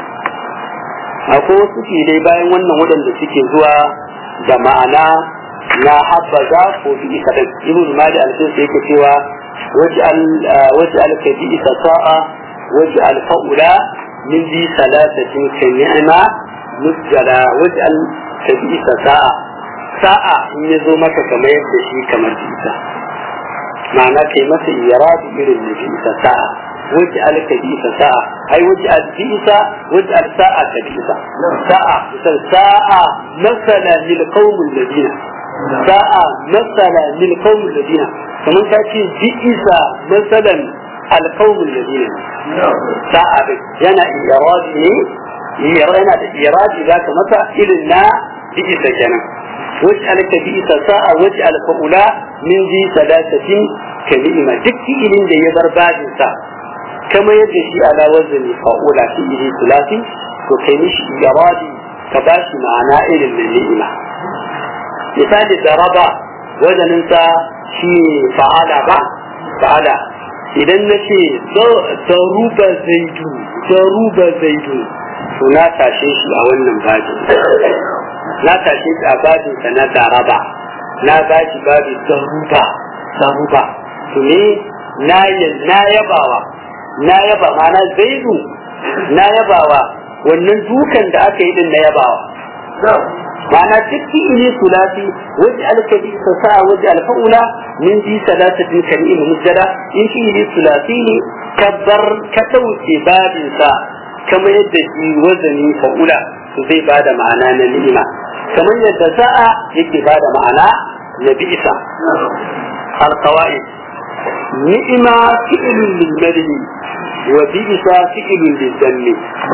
akwai wasu fi'ilai bayan wannan waɗanda suke zuwa da ma'ana na habbaza ko bisa din ibn mali al-sisi yake cewa waj'al waj'al ka bisa sa'a waj'al fa'ula min bi salatatin ka ni'ma musjala waj'al ka bisa sa'a sa'a in yazo maka kamar yadda shi kamar bisa ma'ana kai masa iradi irin da bisa sa'a waje alka bisa sa'a ai waje albisa waje alsa'a ka bisa sa'a misal sa'a masala lil qaumil ladina sa'a masala lil qaumil ladina kamar ka ce bisa masalan al qaumil ladina sa'a yana iradi ne yana da iradi zaka masa irin na bisa kenan واجعل كبئس ساعة واجعل فأولا من ذي ثلاثة كلمة دك إلين دي يبر بعد ساعة كما يجري على وزن فأولا في إلي ثلاثي وكيمش إرادي كباش معنى إلى النعمة مثال ضربة وزن انت في فعل با فعل إذا نشي ضروب زيد ضروب زيد هنا تشيش أولا بعد na tashi a babinsa na daraba na bashi babin zaruba zaruba to ne na na yabawa na yaba mana zaidu na yabawa wannan dukan da aka yi din na yabawa mana dukki ne sulasi waje alkabi sa waje alfaula min ji salatatin karim mujjada in shi ne sulasi ne kabbar ka dauke babinsa kamar yadda shi wazani faula zai bada ma'ana na ni'ima kamar yadda sa'a yake bada ma'ana na bi'isa al-qawaid ni'ima fi'lun lil madhi wa bi'isa fi'lun lil dhanni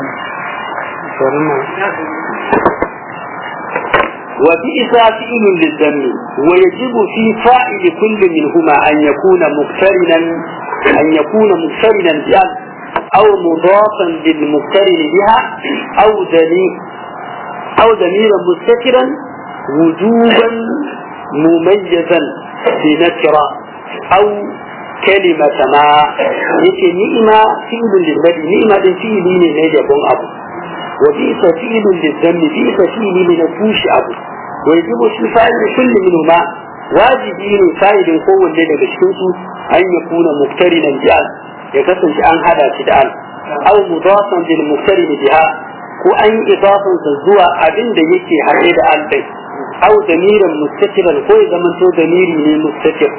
wa bi'isa fi'lun lil dhanni wa yajibu fi fa'il kulli minhuma an yakuna muqtarinan an yakuna muqtarinan bi أو مضافا للمقترن بها أو دليل أو ضميرا مستترا وجوبا مميزا بنكرة أو kalimata ma yace ni'ima fi'lun lil madi ni'ima din fi'li ne ne yabon abu wa bi'sa fi'lun lil dhammi bi'sa fi'li ne na kushi abu wa yajibu shi fa'il kulli minhuma wajibi ne fa'ilin kowanne daga cikin su an yakuna muqtarinan bi'al ya kasance an hada shi da al aw mudafan bil muqtarin biha ko an yi idafan sa zuwa abin da yake haɗe da al din aw damiran mustaqiran ko ya zamanto damiri ne mustaqir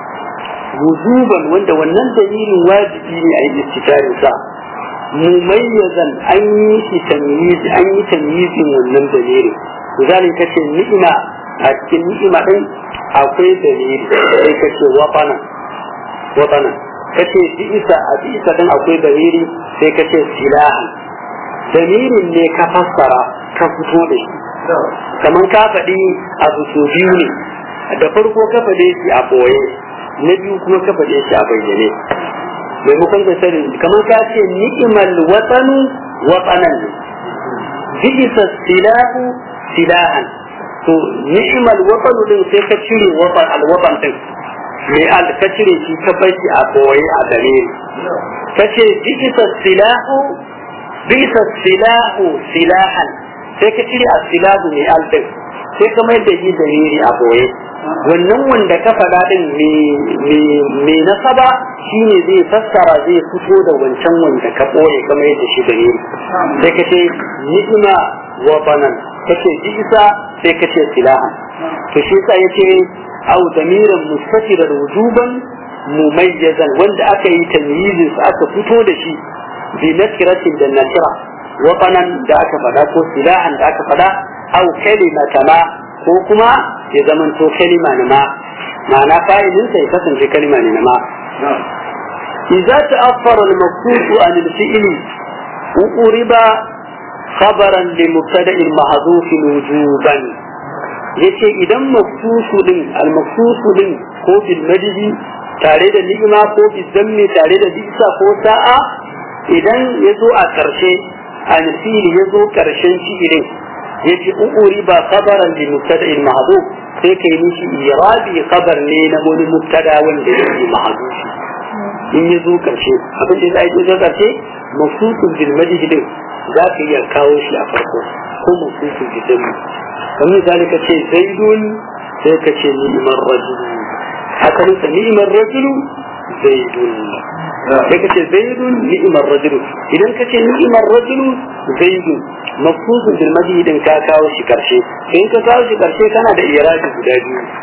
wujuban wanda wannan dalilin wajibi ne a yi istikarin sa mumayyazan an yi shi tamyizi an yi tamyizin wannan dalilin misali kace ni'ima a cikin ni'ima din akwai dalili sai kace wafana wafana kace bi'isa a bi'isa din akwai dalili sai kace silahan dalilin ne ka fassara ka fito da shi kamar ka faɗi abu so biyu ne da farko ka faɗe shi a boye na biyu kuma ka faɗe shi a bayyane maimakon ka sani kamar ka ce ni'imal watanu watanan bi'isa silahu silahan to ni'imal watanu din sai ka cire watan alwatan din mai al ka cire shi ka bar shi a boye a gare ka ce bi'isa silahu bi'isa silahu silahan sai ka cire a silahu mai al din sai ka mai da shi dalili a boye wannan wanda ka faɗa din mai nasaba shine zai fassara zai fito da wancan wanda ka ɓoye kamar yadda shi da yiri sai ka ce ni'ima wa banan ka ce isa sai ka ce silaha to shi yasa yace au damiran mustatiran wujuban mumayyazan wanda aka yi tamyizin sa aka fito da shi bi nakiratin da nakira wa banan da aka faɗa ko silahan da aka faɗa au kalimatama ko kuma ya zaman to kalima ne ma ma'ana fa'ilin sai kasance kalima ne ma idza ta'affara al-maqsud an al-fi'li uriba khabaran li mubtada'in mahdhuf wujuban yace idan maqsusu din al-maqsusu din ko bil madhi tare da ni'ima ko bil dammi tare da bisa ko sa'a idan yazo a karshe al-fi'li yazo karshen fi'ilin yace uuri ba khabaran li mubtada'in mahdhuf sai kai mishi irabi khabar ne na wani mubtada wanda yake mahdhuf in yazo karshe abin da zai zo karshe mafsusun bil madhi din za ka iya kawo shi a farko ko mafsusun bil dammi kamar misali ka ce zaidun sai ka ce ni'mar rajul haka ne ni'mar rajul zaidun sai ka ce zaidun ni'mar rajul idan ka ce ni'mar rajul zaidun mafsusun bil madhi din ka kawo shi karshe in ka kawo shi karshe kana da iradi guda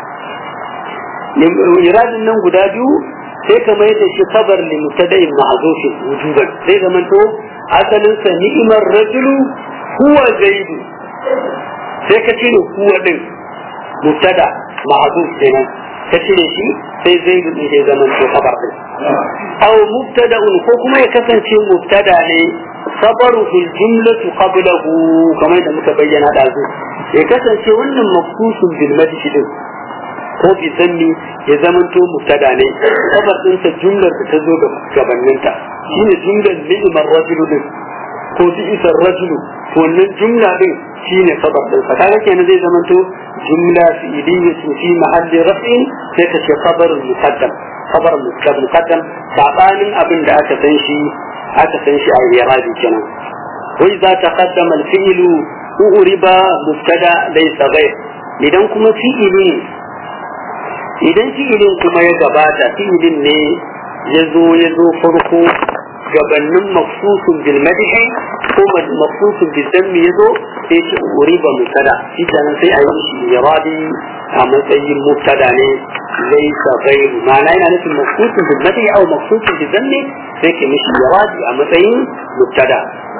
biyu iradin nan guda biyu sai ka mai da shi khabar li mubtada'in ma'zuf wujuban sai ga manto asalin sa ni'mar rajulu huwa zaidu sai ka cire huwa din mubtada ma'zuf kenan ka cire shi sai zaidu din sai zaman to khabar din aw mubtada'un ko kuma ya kasance mubtada ne khabaru fil jumlati qablahu kamar da muka bayyana da su ya kasance wannan mafsusun bil madhi din ko bi sanni ya zamanto mubtada ne khabar din sa jumlar da ta zo gabanin ta shine jumlar ni'mar rajulu din ko bi isar rajulu to wannan jumla din shine khabar din sa kaga kenan zai zamanto jumla fi'liyyah fi mahalli raf'in sai ta ce khabarun muqaddam khabarun muqaddam sabanin abin da aka san shi aka san shi a irabi kenan wa idza taqaddama al-fi'lu uriba mubtada laysa ghayr idan kuma fi'ilin idan fi'ilin kuma ya gabata fi'ilin ne yazo yazo farko gabanin mafsusun bil madhi ko mafsusun bil dammi yazo sai shi uriba mubtada shi kenan sai a yi shi irabi a matsayin mubtada ne laysa ghayr ma'ana yana nufin mafsusun bil madhi aw mafsusun bil dammi sai ke mishi irabi a matsayin mubtada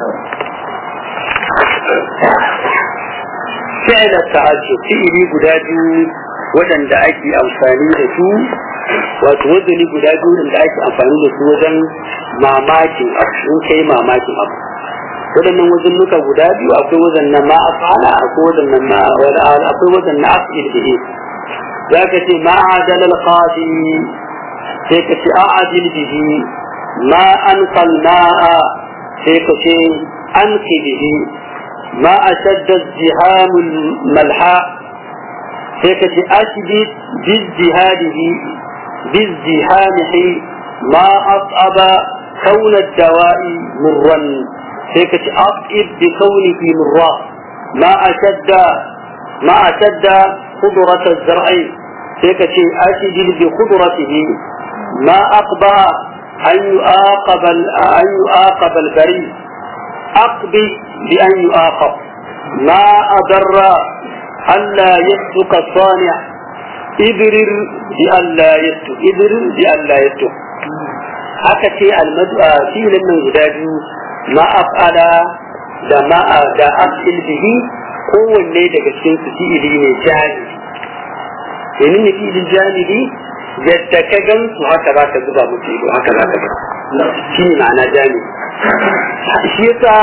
fi'l at-ta'ajjub fi'li guda biyu waɗanda ake amfani da su wato wazani guda biyu da ake amfani da su wajen mamakin abu in kai mamakin abu waɗannan wazannuka guda biyu akwai wazan na ma afala akwai wazan na ma akwai wazan na afil bihi za ka ce ma adala al-qadi sai ka ce a'adil bihi ma anqal ma'a sai ka ce anqi bihi ma ashadda az-ziham al-malha sai ka ce ashbid bizihadihi bizihamihi ma as'aba kauna dawa'i murran sai ka ci as'ib bi kaunihi murra ma ashadda ma ashadda khudrat az-zar'i sai ka ce ashjil bi khudratihi ma aqba an yu'aqab an yu'aqab al-bari aqbi bi an yu'aqab ma adarra alla yasduq as-sani' idrir bi alla yasduq idrir bi alla yasduq haka ce al-filin nan guda biyu ma af'ala da ma da af'il bihi kowanne daga cikin su fi'ili ne jami'i domin ne fi'ilin jami'i yadda ka gan su haka za ka zuba musu ido haka za ka ga shi ne ma'ana jami'i shi yasa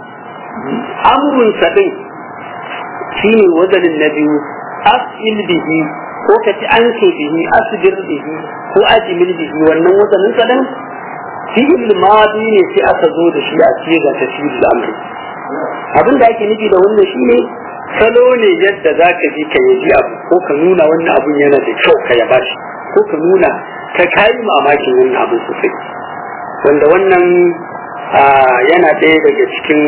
amrun sa din shi ne wazanin na biyu af'il bihi ko ka ci an ce bihi asbir bihi ko ajmil bihi wannan wazanin sa din fi'il madi ne sai aka zo da shi a cikin tafsirul amri abin da ake nufi da wannan shine salo ne yadda zaka ji ka yaji abu ko ka nuna wannan abun yana da kyau ka yaba shi ko ka nuna ka kai mamakin wannan abun sosai wanda wannan yana ɗaya daga cikin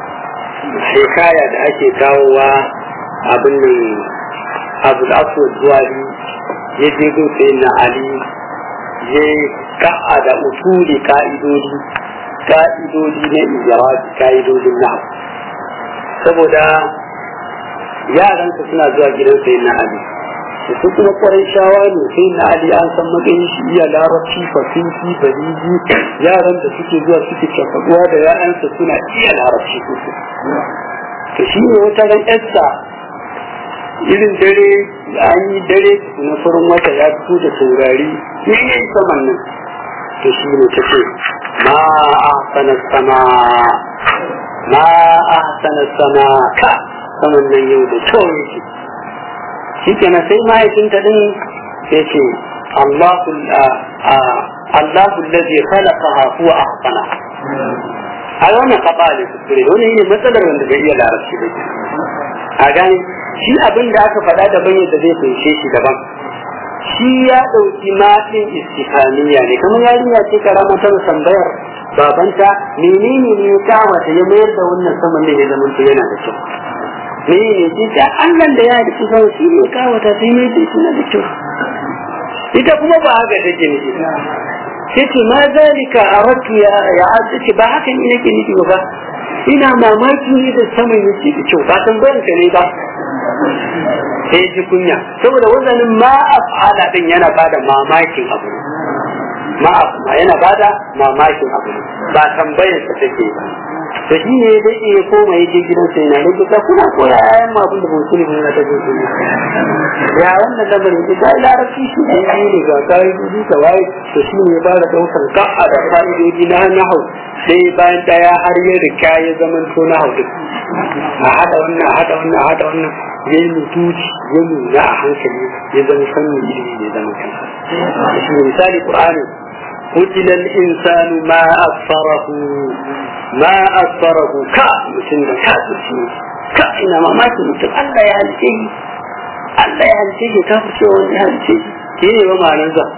hikaya da ake kawowa abin nan abu da aswad zuwari ya je gun sayyidina ali ya ka'a da usuli ka'idodi ka'idodi na ijaraji ka'idodin na saboda yaransa suna zuwa gidan sai na ali su kuma kwarai shawa ne sai na ali an san matsayin shi iya larabci fasinki baliji yaran da suke zuwa suke cafaduwa da ya'yansa suna iya larabci sosai to shi ne wata ran yarsa irin dare an yi dare na farin wata ya fito da taurari yayin saman nan to shi ne ta ce ma ahsana sama ma ahsana sama ka saman nan yau da kyau yake shi kenan sai mahaifinta din ya ce Allahu Allahu alladhi khalaqaha huwa ahsana a wannan kaba ne kuskure wannan ne matsalar wanda bai iya larabci ba a gani shi abin da aka faɗa daban yadda zai fahimce shi daban shi ya ɗauki matin istifaniya ne kamar yarinya ce karama ta tambayar babanta menene ne ya kawata ya mayar da wannan saman ne ya zama to yana da kyau menene ce ta Allah da ya da kusa shi ne kawata sai mai da suna da kyau ita kuma ba haka take ne sai ce ma zalika aratu ya ya ce ba haka ne nake nufi ba ina mamaki ne da saman yake da kyau ba tambayar ka ne ba sai ji kunya saboda wazanin ma af'ala din yana bada mamakin abu ma af'ala yana bada mamakin abu ba tambayar sa take ba to shi ne da ya koma yake gidan sai na da kuka kuna koya yayan ma abin da ban sani ne ta gudu ya wannan lamarin da dai larabci shi ne ne ga kai gudu ka wai to shi ne ba da daukan ka'a da fa'idodi na nahwu sai bayan daya har ya rika ya zaman to nahwu a hada wannan a hada wannan a hada wannan ya yi mutuci ya nuna a hankali ya zama fannin ilimi ne zama kansa shi ne misali qur'ani قتل الإنسان ما أكفره ما أكفره كا مثل كافر شيء كا إنما ما تمثل الله يعني شيء الله يعني شيء كافر شيء يعني شيء كذي وما نزل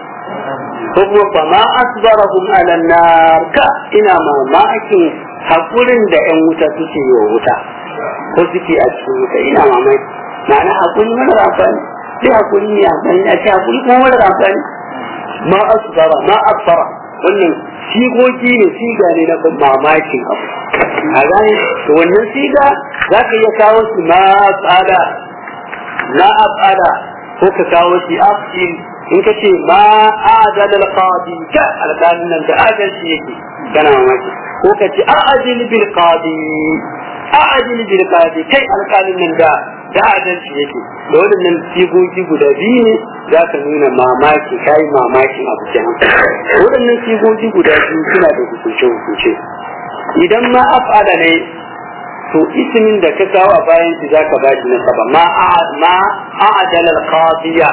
هو فما أصبرهم على النار كا إنما ما أكن حقولن ده أموتا تسي ووتا وسكي أشوفه إنما ما معنى حقول من الأفعال ليه حقول لي أفعال أشياء حقول من الأفعال ma asbara ma asbara wannan sigogi ne siga ne na mamakin abu a gane to wannan siga za ka iya kawo shi ma tsada na abada ko ka kawo shi afil in ka ce ma adal alqadi ka alqalin nan da adalci yake kana mamaki ko ka ce a'adil bil qadi a'adil bil qadi kai alqalin nan da da adalci yake da waɗannan sigogi guda biyu ne za ka nuna mamaki kai mamakin abu kenan waɗannan sigogi guda biyu suna da hukunce hukunce idan ma af'ala ne to ismin da ka kawo a bayan shi zaka ba shi nasaba ma ma a'dal al-qadiya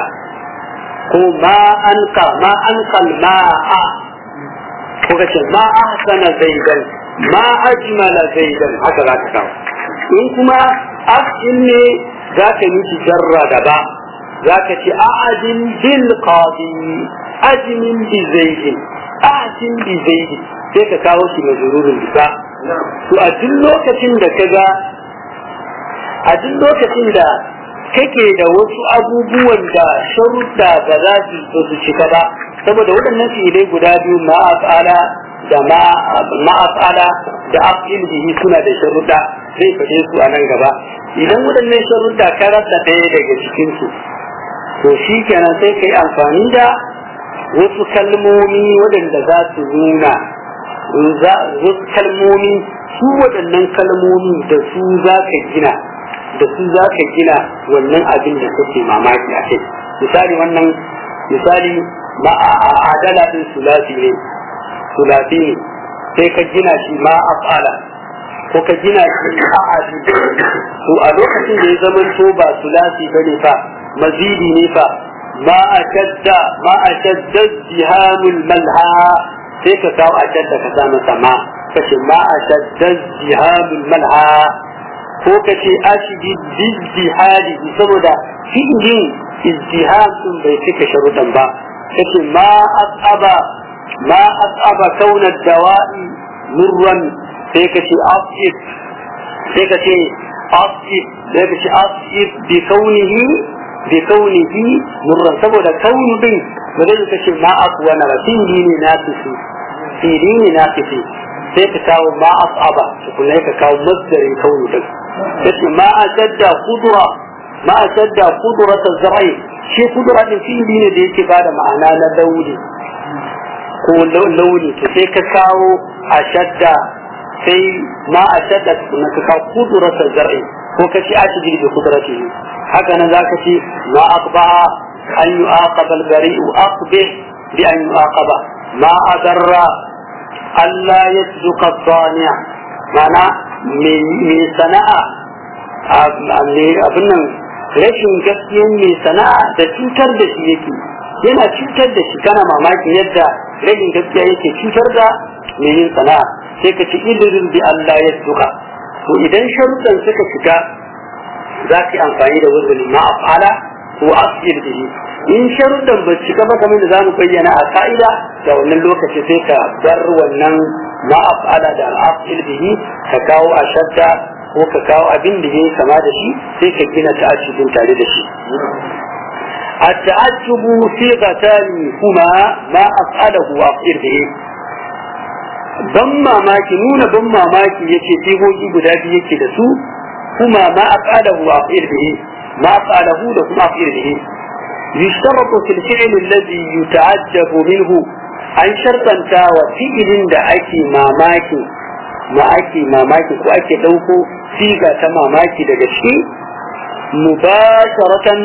ko ma anqa ma anqa al-ma'a ko kace ma ahsana zaidan ma ajmala zaidan haka za ka kawo in kuma af'il ne za ka yi jarra da ba za ka ce a'adin bil qadi ajmin bi zaidin aksin bi zaidi sai ka kawo shi majrurun bisa to a duk lokacin da kaga a duk lokacin da kake da wasu abubuwan da sharuɗa ba za su so su cika ba saboda waɗannan fi'ilai guda biyu ma'afala da ma'afala da af'il bihi suna da sharuɗa zai faɗe su a nan gaba idan waɗannan sharuɗa ka rasa ɗaya daga cikin su to shi kenan sai ka yi amfani da wasu kalmomi waɗanda za su nuna wasu kalmomi su waɗannan kalmomi da su za ka gina da su za ka gina wannan abin da kake mamaki a kai misali wannan misali ma'adala din sulasi ne sulasi ne sai ka gina shi ma af'ala ko ka gina shi a'adi to a lokacin da ya zama to ba sulasi bane fa mazidi ne fa ma ashadda ma ashadda jihamul malha sai ka kawo ashadda ka sa masa ma kace ma ashadda jihamul malha ko kace ashidi bijihadi saboda fi'lin ijtihad sun bai cika sharuɗan ba kace ma asaba ma asaba kauna dawa'i murran sai kace asib sai kace asib sai kace asib bi kaunihi bi kaunihi murran saboda kaunu din ba zai kace ma aqwa na fi'li ne nafisi fi'li ne nafisi sai ka kawo ma asaba kuma ka kawo masdarin kaunu din kace ma ashadda qudra ma ashadda qudrat az-zar'i shi qudra din fi'li ne da yake bada ma'ana na launi ko launi to sai ka kawo ashadda sai ma ashadda kuma ka kawo qudrat az-zar'i ko kace ashidi bi qudratihi haka nan zaka ce ma aqba an yu'aqaba al-bari'u aqbih bi an yu'aqaba ma adarra alla yasduqa as-sani' ma'ana mai sana'a abin nan rashin gaskiyan mai sana'a da cutar da shi yake yana cutar da shi kana mamaki yadda rashin gaskiya yake cutar da mai yin sana'a sai ka ci ilirin bi Allah ya duka to idan sharuɗan suka shiga za ka yi amfani da wazani ma'afala ko asir bihi in sharuɗan ba cika ba kamar da za mu bayyana a ka'ida da wannan lokaci sai ka bar wannan ma'afala da al'asir bihi ka kawo a shadda ko ka kawo abin da ya kama da shi sai ka gina ta'ajjubin tare da shi at-ta'ajjubu sigatani kuma ma af'alahu wa af'ir bihi ban mamaki nuna ban mamaki yace sigogi guda biyu yake da su kuma ma af'alahu wa af'ir bihi ma af'alahu da kuma af'ir bihi yushtaratu fil fi'l alladhi yuta'ajjabu minhu an shartanta wa fi'ilin da ake mamaki ma ake mamaki ko ake dauko siga ta mamaki daga shi mubasharatan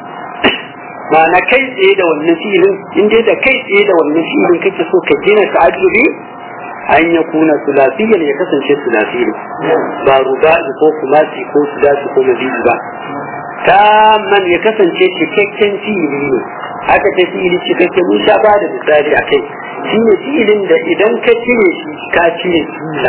ma'ana kai tsaye da wannan fi'ilin in dai da kai tsaye da wannan fi'ilin kake so ka gina ta'ajjubi an ya kuna sulasiyan ya kasance sulasi ba ruba'i ko kumasi ko sulasi ko mazidi ba tamman ya kasance cikakken fi'ili ne haka ta fi'ili cikakken mun sha ba da misali a kai shi ne fi'ilin da idan ka cire shi ka cire jumla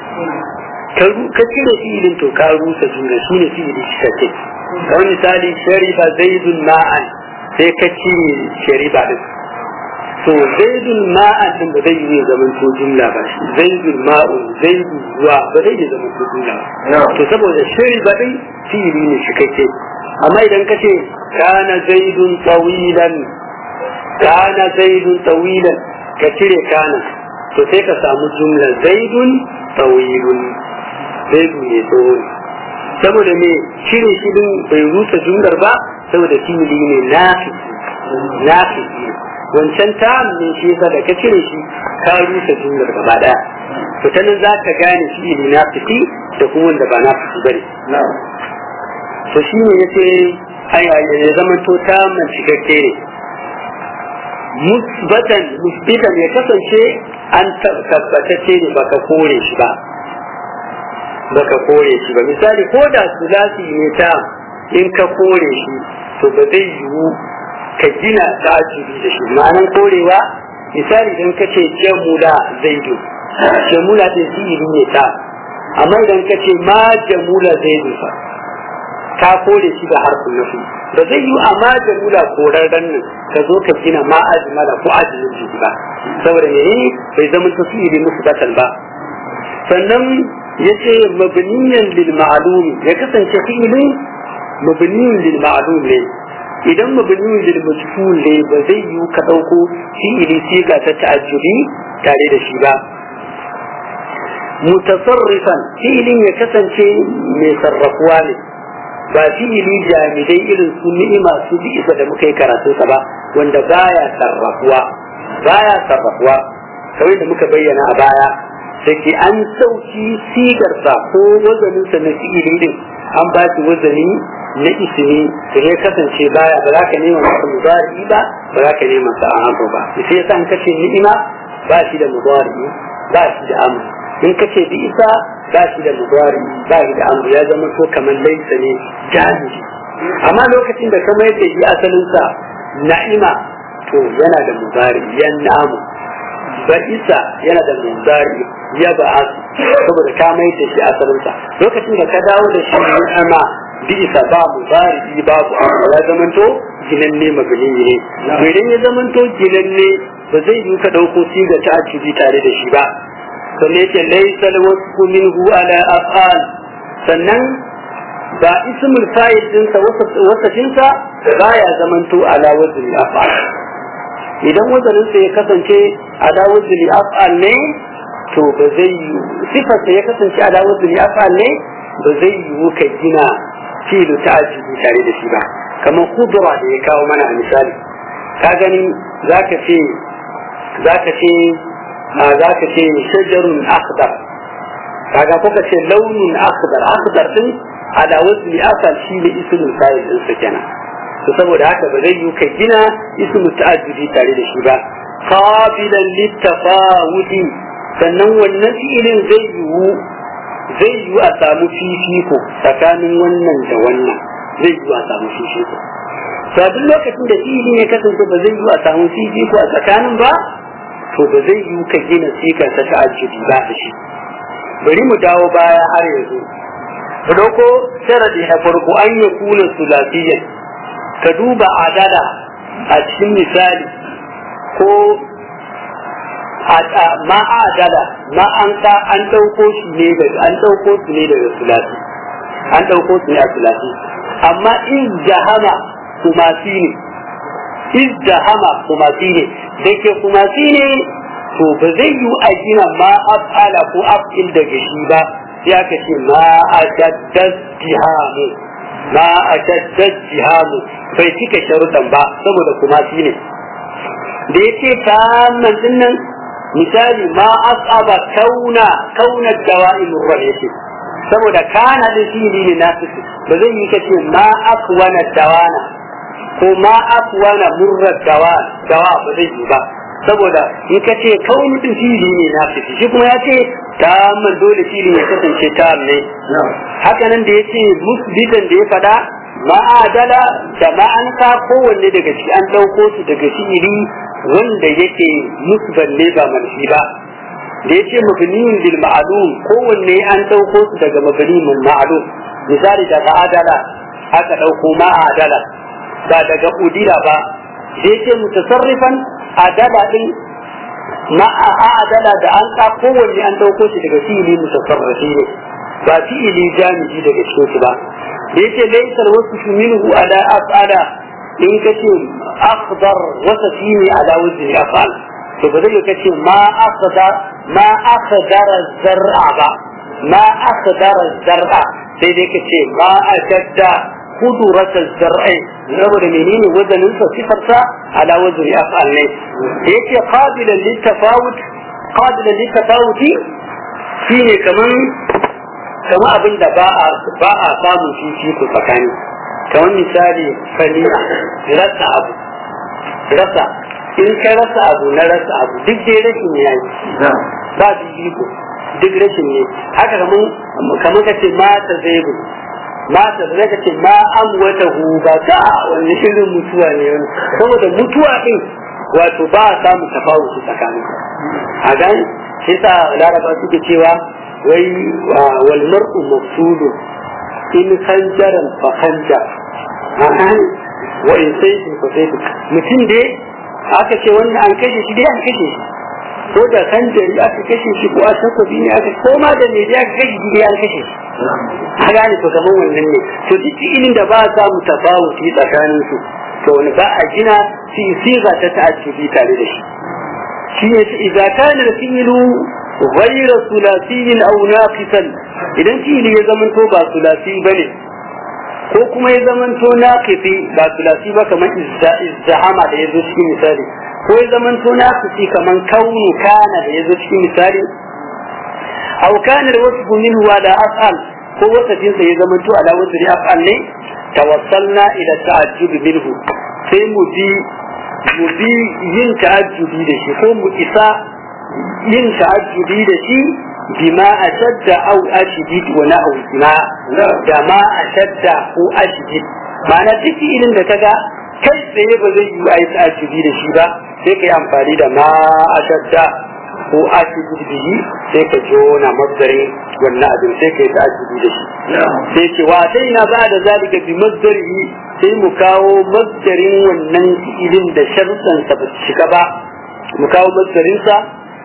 ka cire fi'ilin to ka rusa jumla shi ne fi'ili cikakke kamar misali shariba zaidun ma'an sai ka cire shariba din to zaidun ma'an din ba zai yi zaman to jumla ba zaidun ma'un zaidun ruwa ba zai yi zaman to jumla ba to saboda shariba din fi'ili ne cikakke amma idan ka ce kana zaidun tawilan kana zaidun tawilan ka cire kana to sai ka samu jumla zaidun tawilun zaidun ne tsawo saboda me cire shi din bai rusa jumlar ba saboda fi'ili ne nafisi nafisi wancan ta ne shi yasa da ka cire shi ka rusa jumlar gaba daya to ta nan za ka gane fi'ili nafisi da kuma wanda ba nafisi bane to shi ne yace ai ya zama to ta man cikakke ne musbatan musbitan ya kasance an tabbatacce ne baka kore shi ba baka kore shi ba misali ko da sulasi ne ta in ka kore shi to ba zai yiwu ka gina ta'ajjubi da shi ma'anan korewa misali idan ka ce jamula zaidu jamula din fi'ili ne ta amma idan ka ce ma jamula zaidu fa ka kore shi da harfin nafi ba zai yi amma da rula korarren nan ka zo ka gina ma ajmala ko ajilin jiki ba saboda ne bai zama ta fi'ili musbatan ba. sannan yace mabniyan lil ma'lum ya kasance fi'ili mabniyan lil ma'lum ne idan mabniyan lil majhul ne ba zai yi ka dauko fi'ili siga ta ta'ajjubi tare da shi ba. mutasarrifan fi'ilin ya kasance mai sarrafuwa ne ba fi'ili jami'ai irin su ni'ima su bi isa da muka yi karatu sa ba wanda baya sarrafuwa baya sarrafuwa kawai da muka bayyana a baya da ke an sauki sigarsa ko wazaninsa na fi'ili din an ba shi wazani na ismi da ya kasance baya ba za ka nema masa mudari ba ba za ka nema masa amru ba sai yasa an kace ni'ima ba shi da mudari ba shi da amru in kace bi isa ba shi da mudari ba shi da amru ya zama to kamar laisa ne jami'i amma lokacin da kamar yadda yi asalin sa na'ima to yana da mudari yan namu ba isa yana da mudari ya ba saboda ka mai da shi asalin sa lokacin da ka dawo da shi ni'ima bi isa ba mudari babu amru ya zama to ginanne mabni ne to idan ya zama to ginanne ba zai yi ka dauko siga ta ajibi tare da shi ba sannan yake laisa alwasfu minhu ala af'al sannan ba ismul fa'il din sa wasafin sa baya zamanto ala wazni af'al idan wazanin sa ya kasance ala wazni af'al ne to ba zai sifar sa ya kasance ala wazni af'al ne ba zai yi ka gina fi'lu ta'jibi tare da shi ba kamar khudra da ya kawo mana a misali ka gani zaka ce zaka ce za ka ce shajarun akhdar kaga ko ka ce launin akhdar akhdar din ala wazni asal shi ne ismul fa'il din sa kenan to saboda haka ba zai yi ka gina ismul ta'ajjubi tare da shi ba qabilan littafawudi sannan wannan fi'ilin zai yi zai yi a samu fifiko tsakanin wannan da wannan zai yi a samu fifiko sabon lokacin da fi'ilin ya kasance ba zai yi a samu fifiko a tsakanin ba to ba zai yi ka gina sikar ta ta'ajjubi ba da shi bari mu dawo baya har yanzu ka dauko sharadi na farko an yi kuna sulafiyyan ka duba adala a cikin misali ko ma adala ma an ka an dauko shi ne daga an dauko su ne daga sulafi an dauko su ne a sulafi amma in jahama kuma shi ne izdahama kuma shi ne da ke kuma shi ne to ba zai yi a gina ma af'ala ko af'il daga shi ba sai aka ce ma a shaddas jihamu ma a shaddas jihamu bai cika sharuɗan ba saboda kuma shi ne da ya ce kaman din nan misali ma asaba kauna kauna dawa'in ruwa yake saboda kana da shi ne na ba zai yi kace ma akwana dawana ko ma afwana murrar dawa dawa ba zai yi ba saboda in ka ce kauni din fili ne na fiti shi kuma ya ce ta man dole fili ya kasance ta ne haka nan da ya ce musbitan da ya fada ma'adala da ma'anka kowanne daga ciki an ɗauko su daga fi'ili wanda yake musban ne ba manfi ba da ya ce mabniyun bil ma'lum kowanne an ɗauko su daga mabniyun ma'lum misali daga adala aka ɗauko ma'adala ba daga udila ba da ya ce mutasarrifan adala din ma'adala da an ka kowanne an ɗauko shi daga fi'ili mutasarrifi ne ba fi'ili jami'i daga cikin su ba da yake laysal wasfu minhu ala af'ala in kace akhdar wasfi ne ala wazni af'al to ba zai kace ma akhdar ma akhdar zar'a ba ma akhdar zar'a sai dai kace ma ashadda qudurat az-zar'i saboda menene wazanin sa sifar sa ala wazni af'al ne yake qabilan litafawut qabilan litafawuti shine kaman kama abin da ba a ba a samu fifiko tsakani kamar misali faniya rasa abu rasa in ka rasa abu na rasa abu duk dai rashin ne yayi ba fifiko duk rashin ne haka kamar kamar kace mata zaibu mata zai kace ma amwata hu ba ka wani shirin mutuwa ne saboda mutuwa din wato ba a samu tafawuci tsakanin a gan shi sa laraba suke cewa wai wal mar'u mafsudu in khanjaran fa khanja wa in sayfin fa sayfin mutum dai aka ce wannan an kashe shi dai an kashe shi ko da kanjari aka kashe shi ko a takobi ne aka koma da me dai aka kashe shi dai an kashe shi a gane to kamar wannan ne to duk ilin da ba za mu tafawuti tsakanin su to wani ba a gina shi siga ta ta'ajjubi tare da shi shi ne idza kana al-fi'lu ghayra thulathiyin aw naqisan idan fi'li ya zamanto ba thulathi bane ko kuma ya zamanto naqisi ba thulathi ba kamar izzahama da yazo cikin misali ko ya zamanto naqisi kamar kaunu kana da yazo cikin misali aw kana al-wasf minhu ala af'al ko wasafin sa ya zamanto ala wasfi af'al ne tawassalna ila ta'ajjub minhu sai mu bi mu bi yin ta'ajjubi da shi ko mu isa yin ta'ajjubi da shi bima ashadda aw ashdid wa na'u ma da ma ashadda ko ashdid ma'ana duk ilin da kaga kai tsaye ba zai yi ai ta'ajjubi da shi ba sai kai amfani da ma ashadda ko ashdid bihi sai ka jona masdari wannan abin sai kai ta'ajjubi da shi sai ce wa sai na ba da zalika bi masdari sai mu kawo masdarin wannan ilin da sharuɗan sa ba shiga ba mu kawo masdarin sa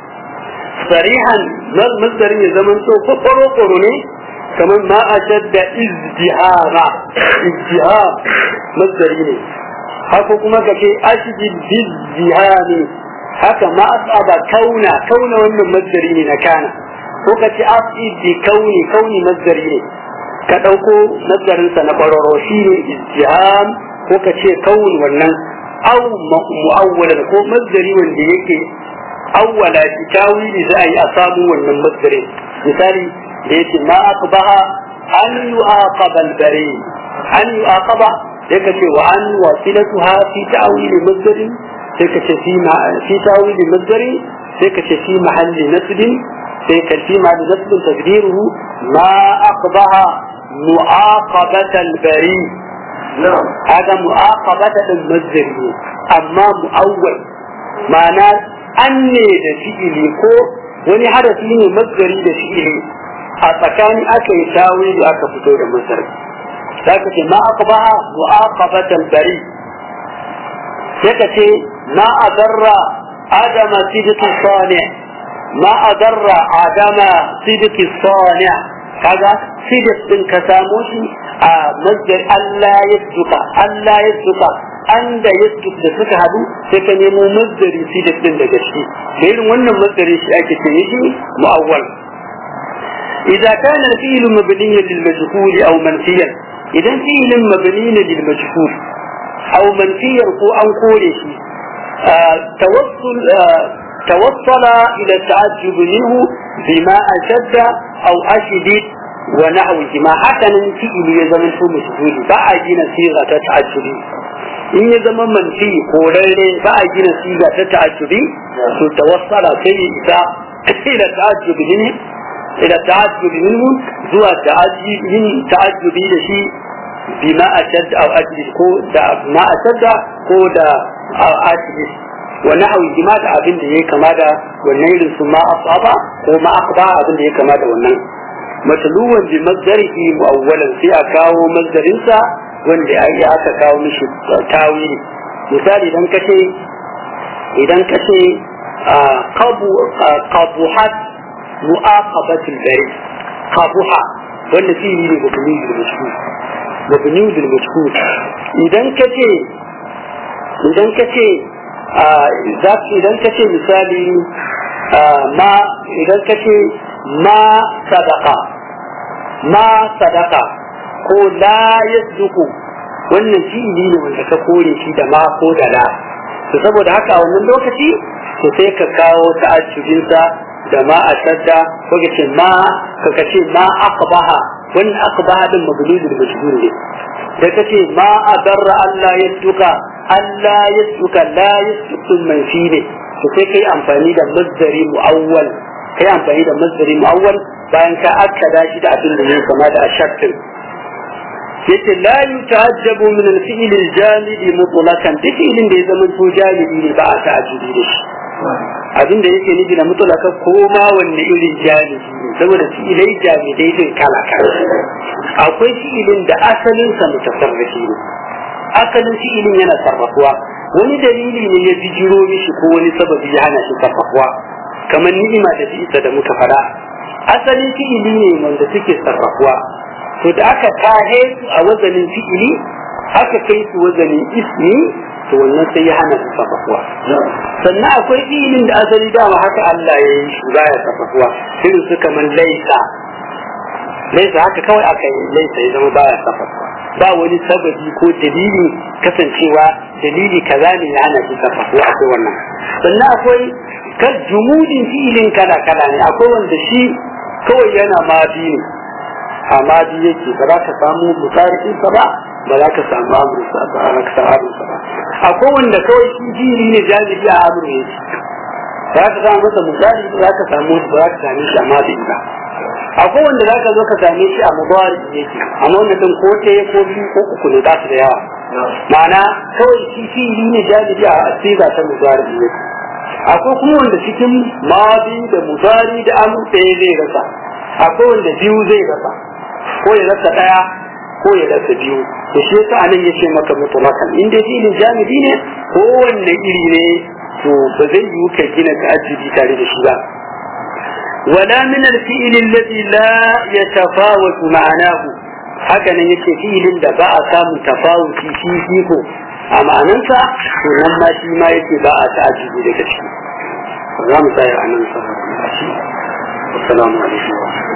sarihan masdarin ya zaman to kokoro koro ne kamar ma ashadda izdihama izdiham masdari ne haka kuma kace ashjid bizdihami haka ma asaba kauna kauna wannan masdari ne na kana ko kace asjid bi kauni kauni masdari ne ka dauko masdarin sa na bararo shine izdiham ko kace kaun wannan aw muawwalan ko masdari wanda yake awwala shi tawili za a yi a samu wannan masdari misali da yake ma aqbaha an yu'aqaba al-bari an yu'aqaba sai ka ce wa an wasilatuha fi ta'wili masdari sai ka ce fi ma fi ta'wili masdari sai ka ce fi mahalli nasbin sai ka fi mahalli nasbin taqdiruhu ma aqbaha mu'aqabata al-bari hada mu'aqabata al-masdari amma mu'awwal ma'ana an ne da fi'ili ko wani harafi ne masdari da fi'ili a tsakani aka yi tawili aka fito da masdar za ka ce ma aqbaha mu'aqabatan bari sai ka ce ma adarra adama sidqi sani ma adarra adama sidqi sani kaga sidq din ka samu shi a masdar Allah ya duka Allah ya duka an da yadda da suka hadu sai ka nemo masdari shi da din daga shi da irin wannan masdari shi ake ce shi mu'awwal idan kana al-fi'l mabniyan lil majhul aw manfiyan idan fi'lin mabniyan lil majhul aw manfiyan ko an kore shi tawassul tawassala ila ta'ajjub minhu bima ashadda aw ashdid wa nahwihi ma hakanan fi'li ya zama to majhul ba a gina siga ta ta'ajjubi in ya zama manfi ko rarre ba a gina siga ta ta'ajjubi to tawassala sai ita ila ta'ajjubi ne ila ta'ajjubi minhu zuwa ta'ajjubin ta'ajjubi da shi bima ashadda aw ajlid ko da ma ashadda ko da ajlid wa nahwi bima da abin da yake kama da wannan irin su ma asaba ko ma aqba abin da yake kama da wannan matluwan bi masdarihi muawwalan sai a kawo masdarin sa wanda ai aka kawo mishi tawili misali idan kace idan kace qabu qabuhat mu'aqabatul bari qabuha wanda shi ne mabni bil mashhur mabni bil mashhur idan kace idan kace idan kace misali ma idan kace ma sadaqa ma sadaqa ko la yasduku wannan fi'ili ne wanda ka kore shi da ma ko da la to saboda haka a wannan lokaci to sai ka kawo ta'ajjubin sa da ma ashadda ko kace ma ka kace ma aqbaha wannan aqbaha din mabnudul majhul ne da kace ma adarra Allah yasduka Allah yasduka la yasduku manfi ne to sai kai amfani da masdari muawwal kai amfani da masdari muawwal bayan ka akkada shi da abin da yake kama da ashadda yace la yuta'ajjabu min al-fi'l al-jamid mutlaqan duk ilin da ya zama to jami'i ne ba a ta'ajjubi da shi abin da yake nufi da mutlaka ko ma wanne irin jami'i ne saboda fi'ilai jami'ai din kala kala akwai fi'ilin da asalin sa mutasarrifi ne asalin fi'ilin yana sarrafuwa wani dalili ne ya bijiro mishi ko wani sababi ya hana shi sarrafuwa kamar ni'ima da fi'isa da muka fara asalin fi'ili ne wanda suke sarrafuwa to da aka tahe su a wazanin fi'ili aka kai su wazanin ismi to wannan sai ya hana su sarrafuwa sannan akwai fi'ilin da asali dama haka Allah ya yi shi baya sarrafuwa irin su kamar laisa laisa haka kawai aka yi laisa ya zama baya sarrafuwa ba wani sababi ko dalili kasancewa dalili kaza ne ya hana shi sarrafuwa akwai wannan sannan akwai kan jumudin fi'ilin kala kala ne akwai wanda shi kawai yana madi ne a madi yake ba za ka samu mutarikin sa ba ba za ka samu amursa ba za ka samu amursa ba akwai wanda kawai shi jiri ne jami'i a amur ne ba za ka samu masa mutari ba za ka samu ba za ka same shi a madi ba akwai wanda za ka zo ka same shi a mubari yake amma wannan din ko ɗaya ko biyu ko uku ne za su da yawa ma'ana kawai shi fili ne jami'i a siga ta mubari yake akwai kuma wanda cikin madi da mubari da amur ɗaya zai rasa akwai wanda biyu zai rasa ko ya rasa ɗaya ko ya rasa biyu to shi yasa anan yace maka mutlakan in dai filin jami'i ne ko wanne iri ne to ba zai yi ka gina ta'ajjubi tare da shi ba wala min al-fi'l alladhi la yatafawatu ma'anahu haka nan yace fi'ilin da ba a samu tafawuti shi shi ko a ma'anansa to nan ma shi ma yake ba a ta'ajjubi daga ciki za mu tsaya anan saboda shi assalamu alaikum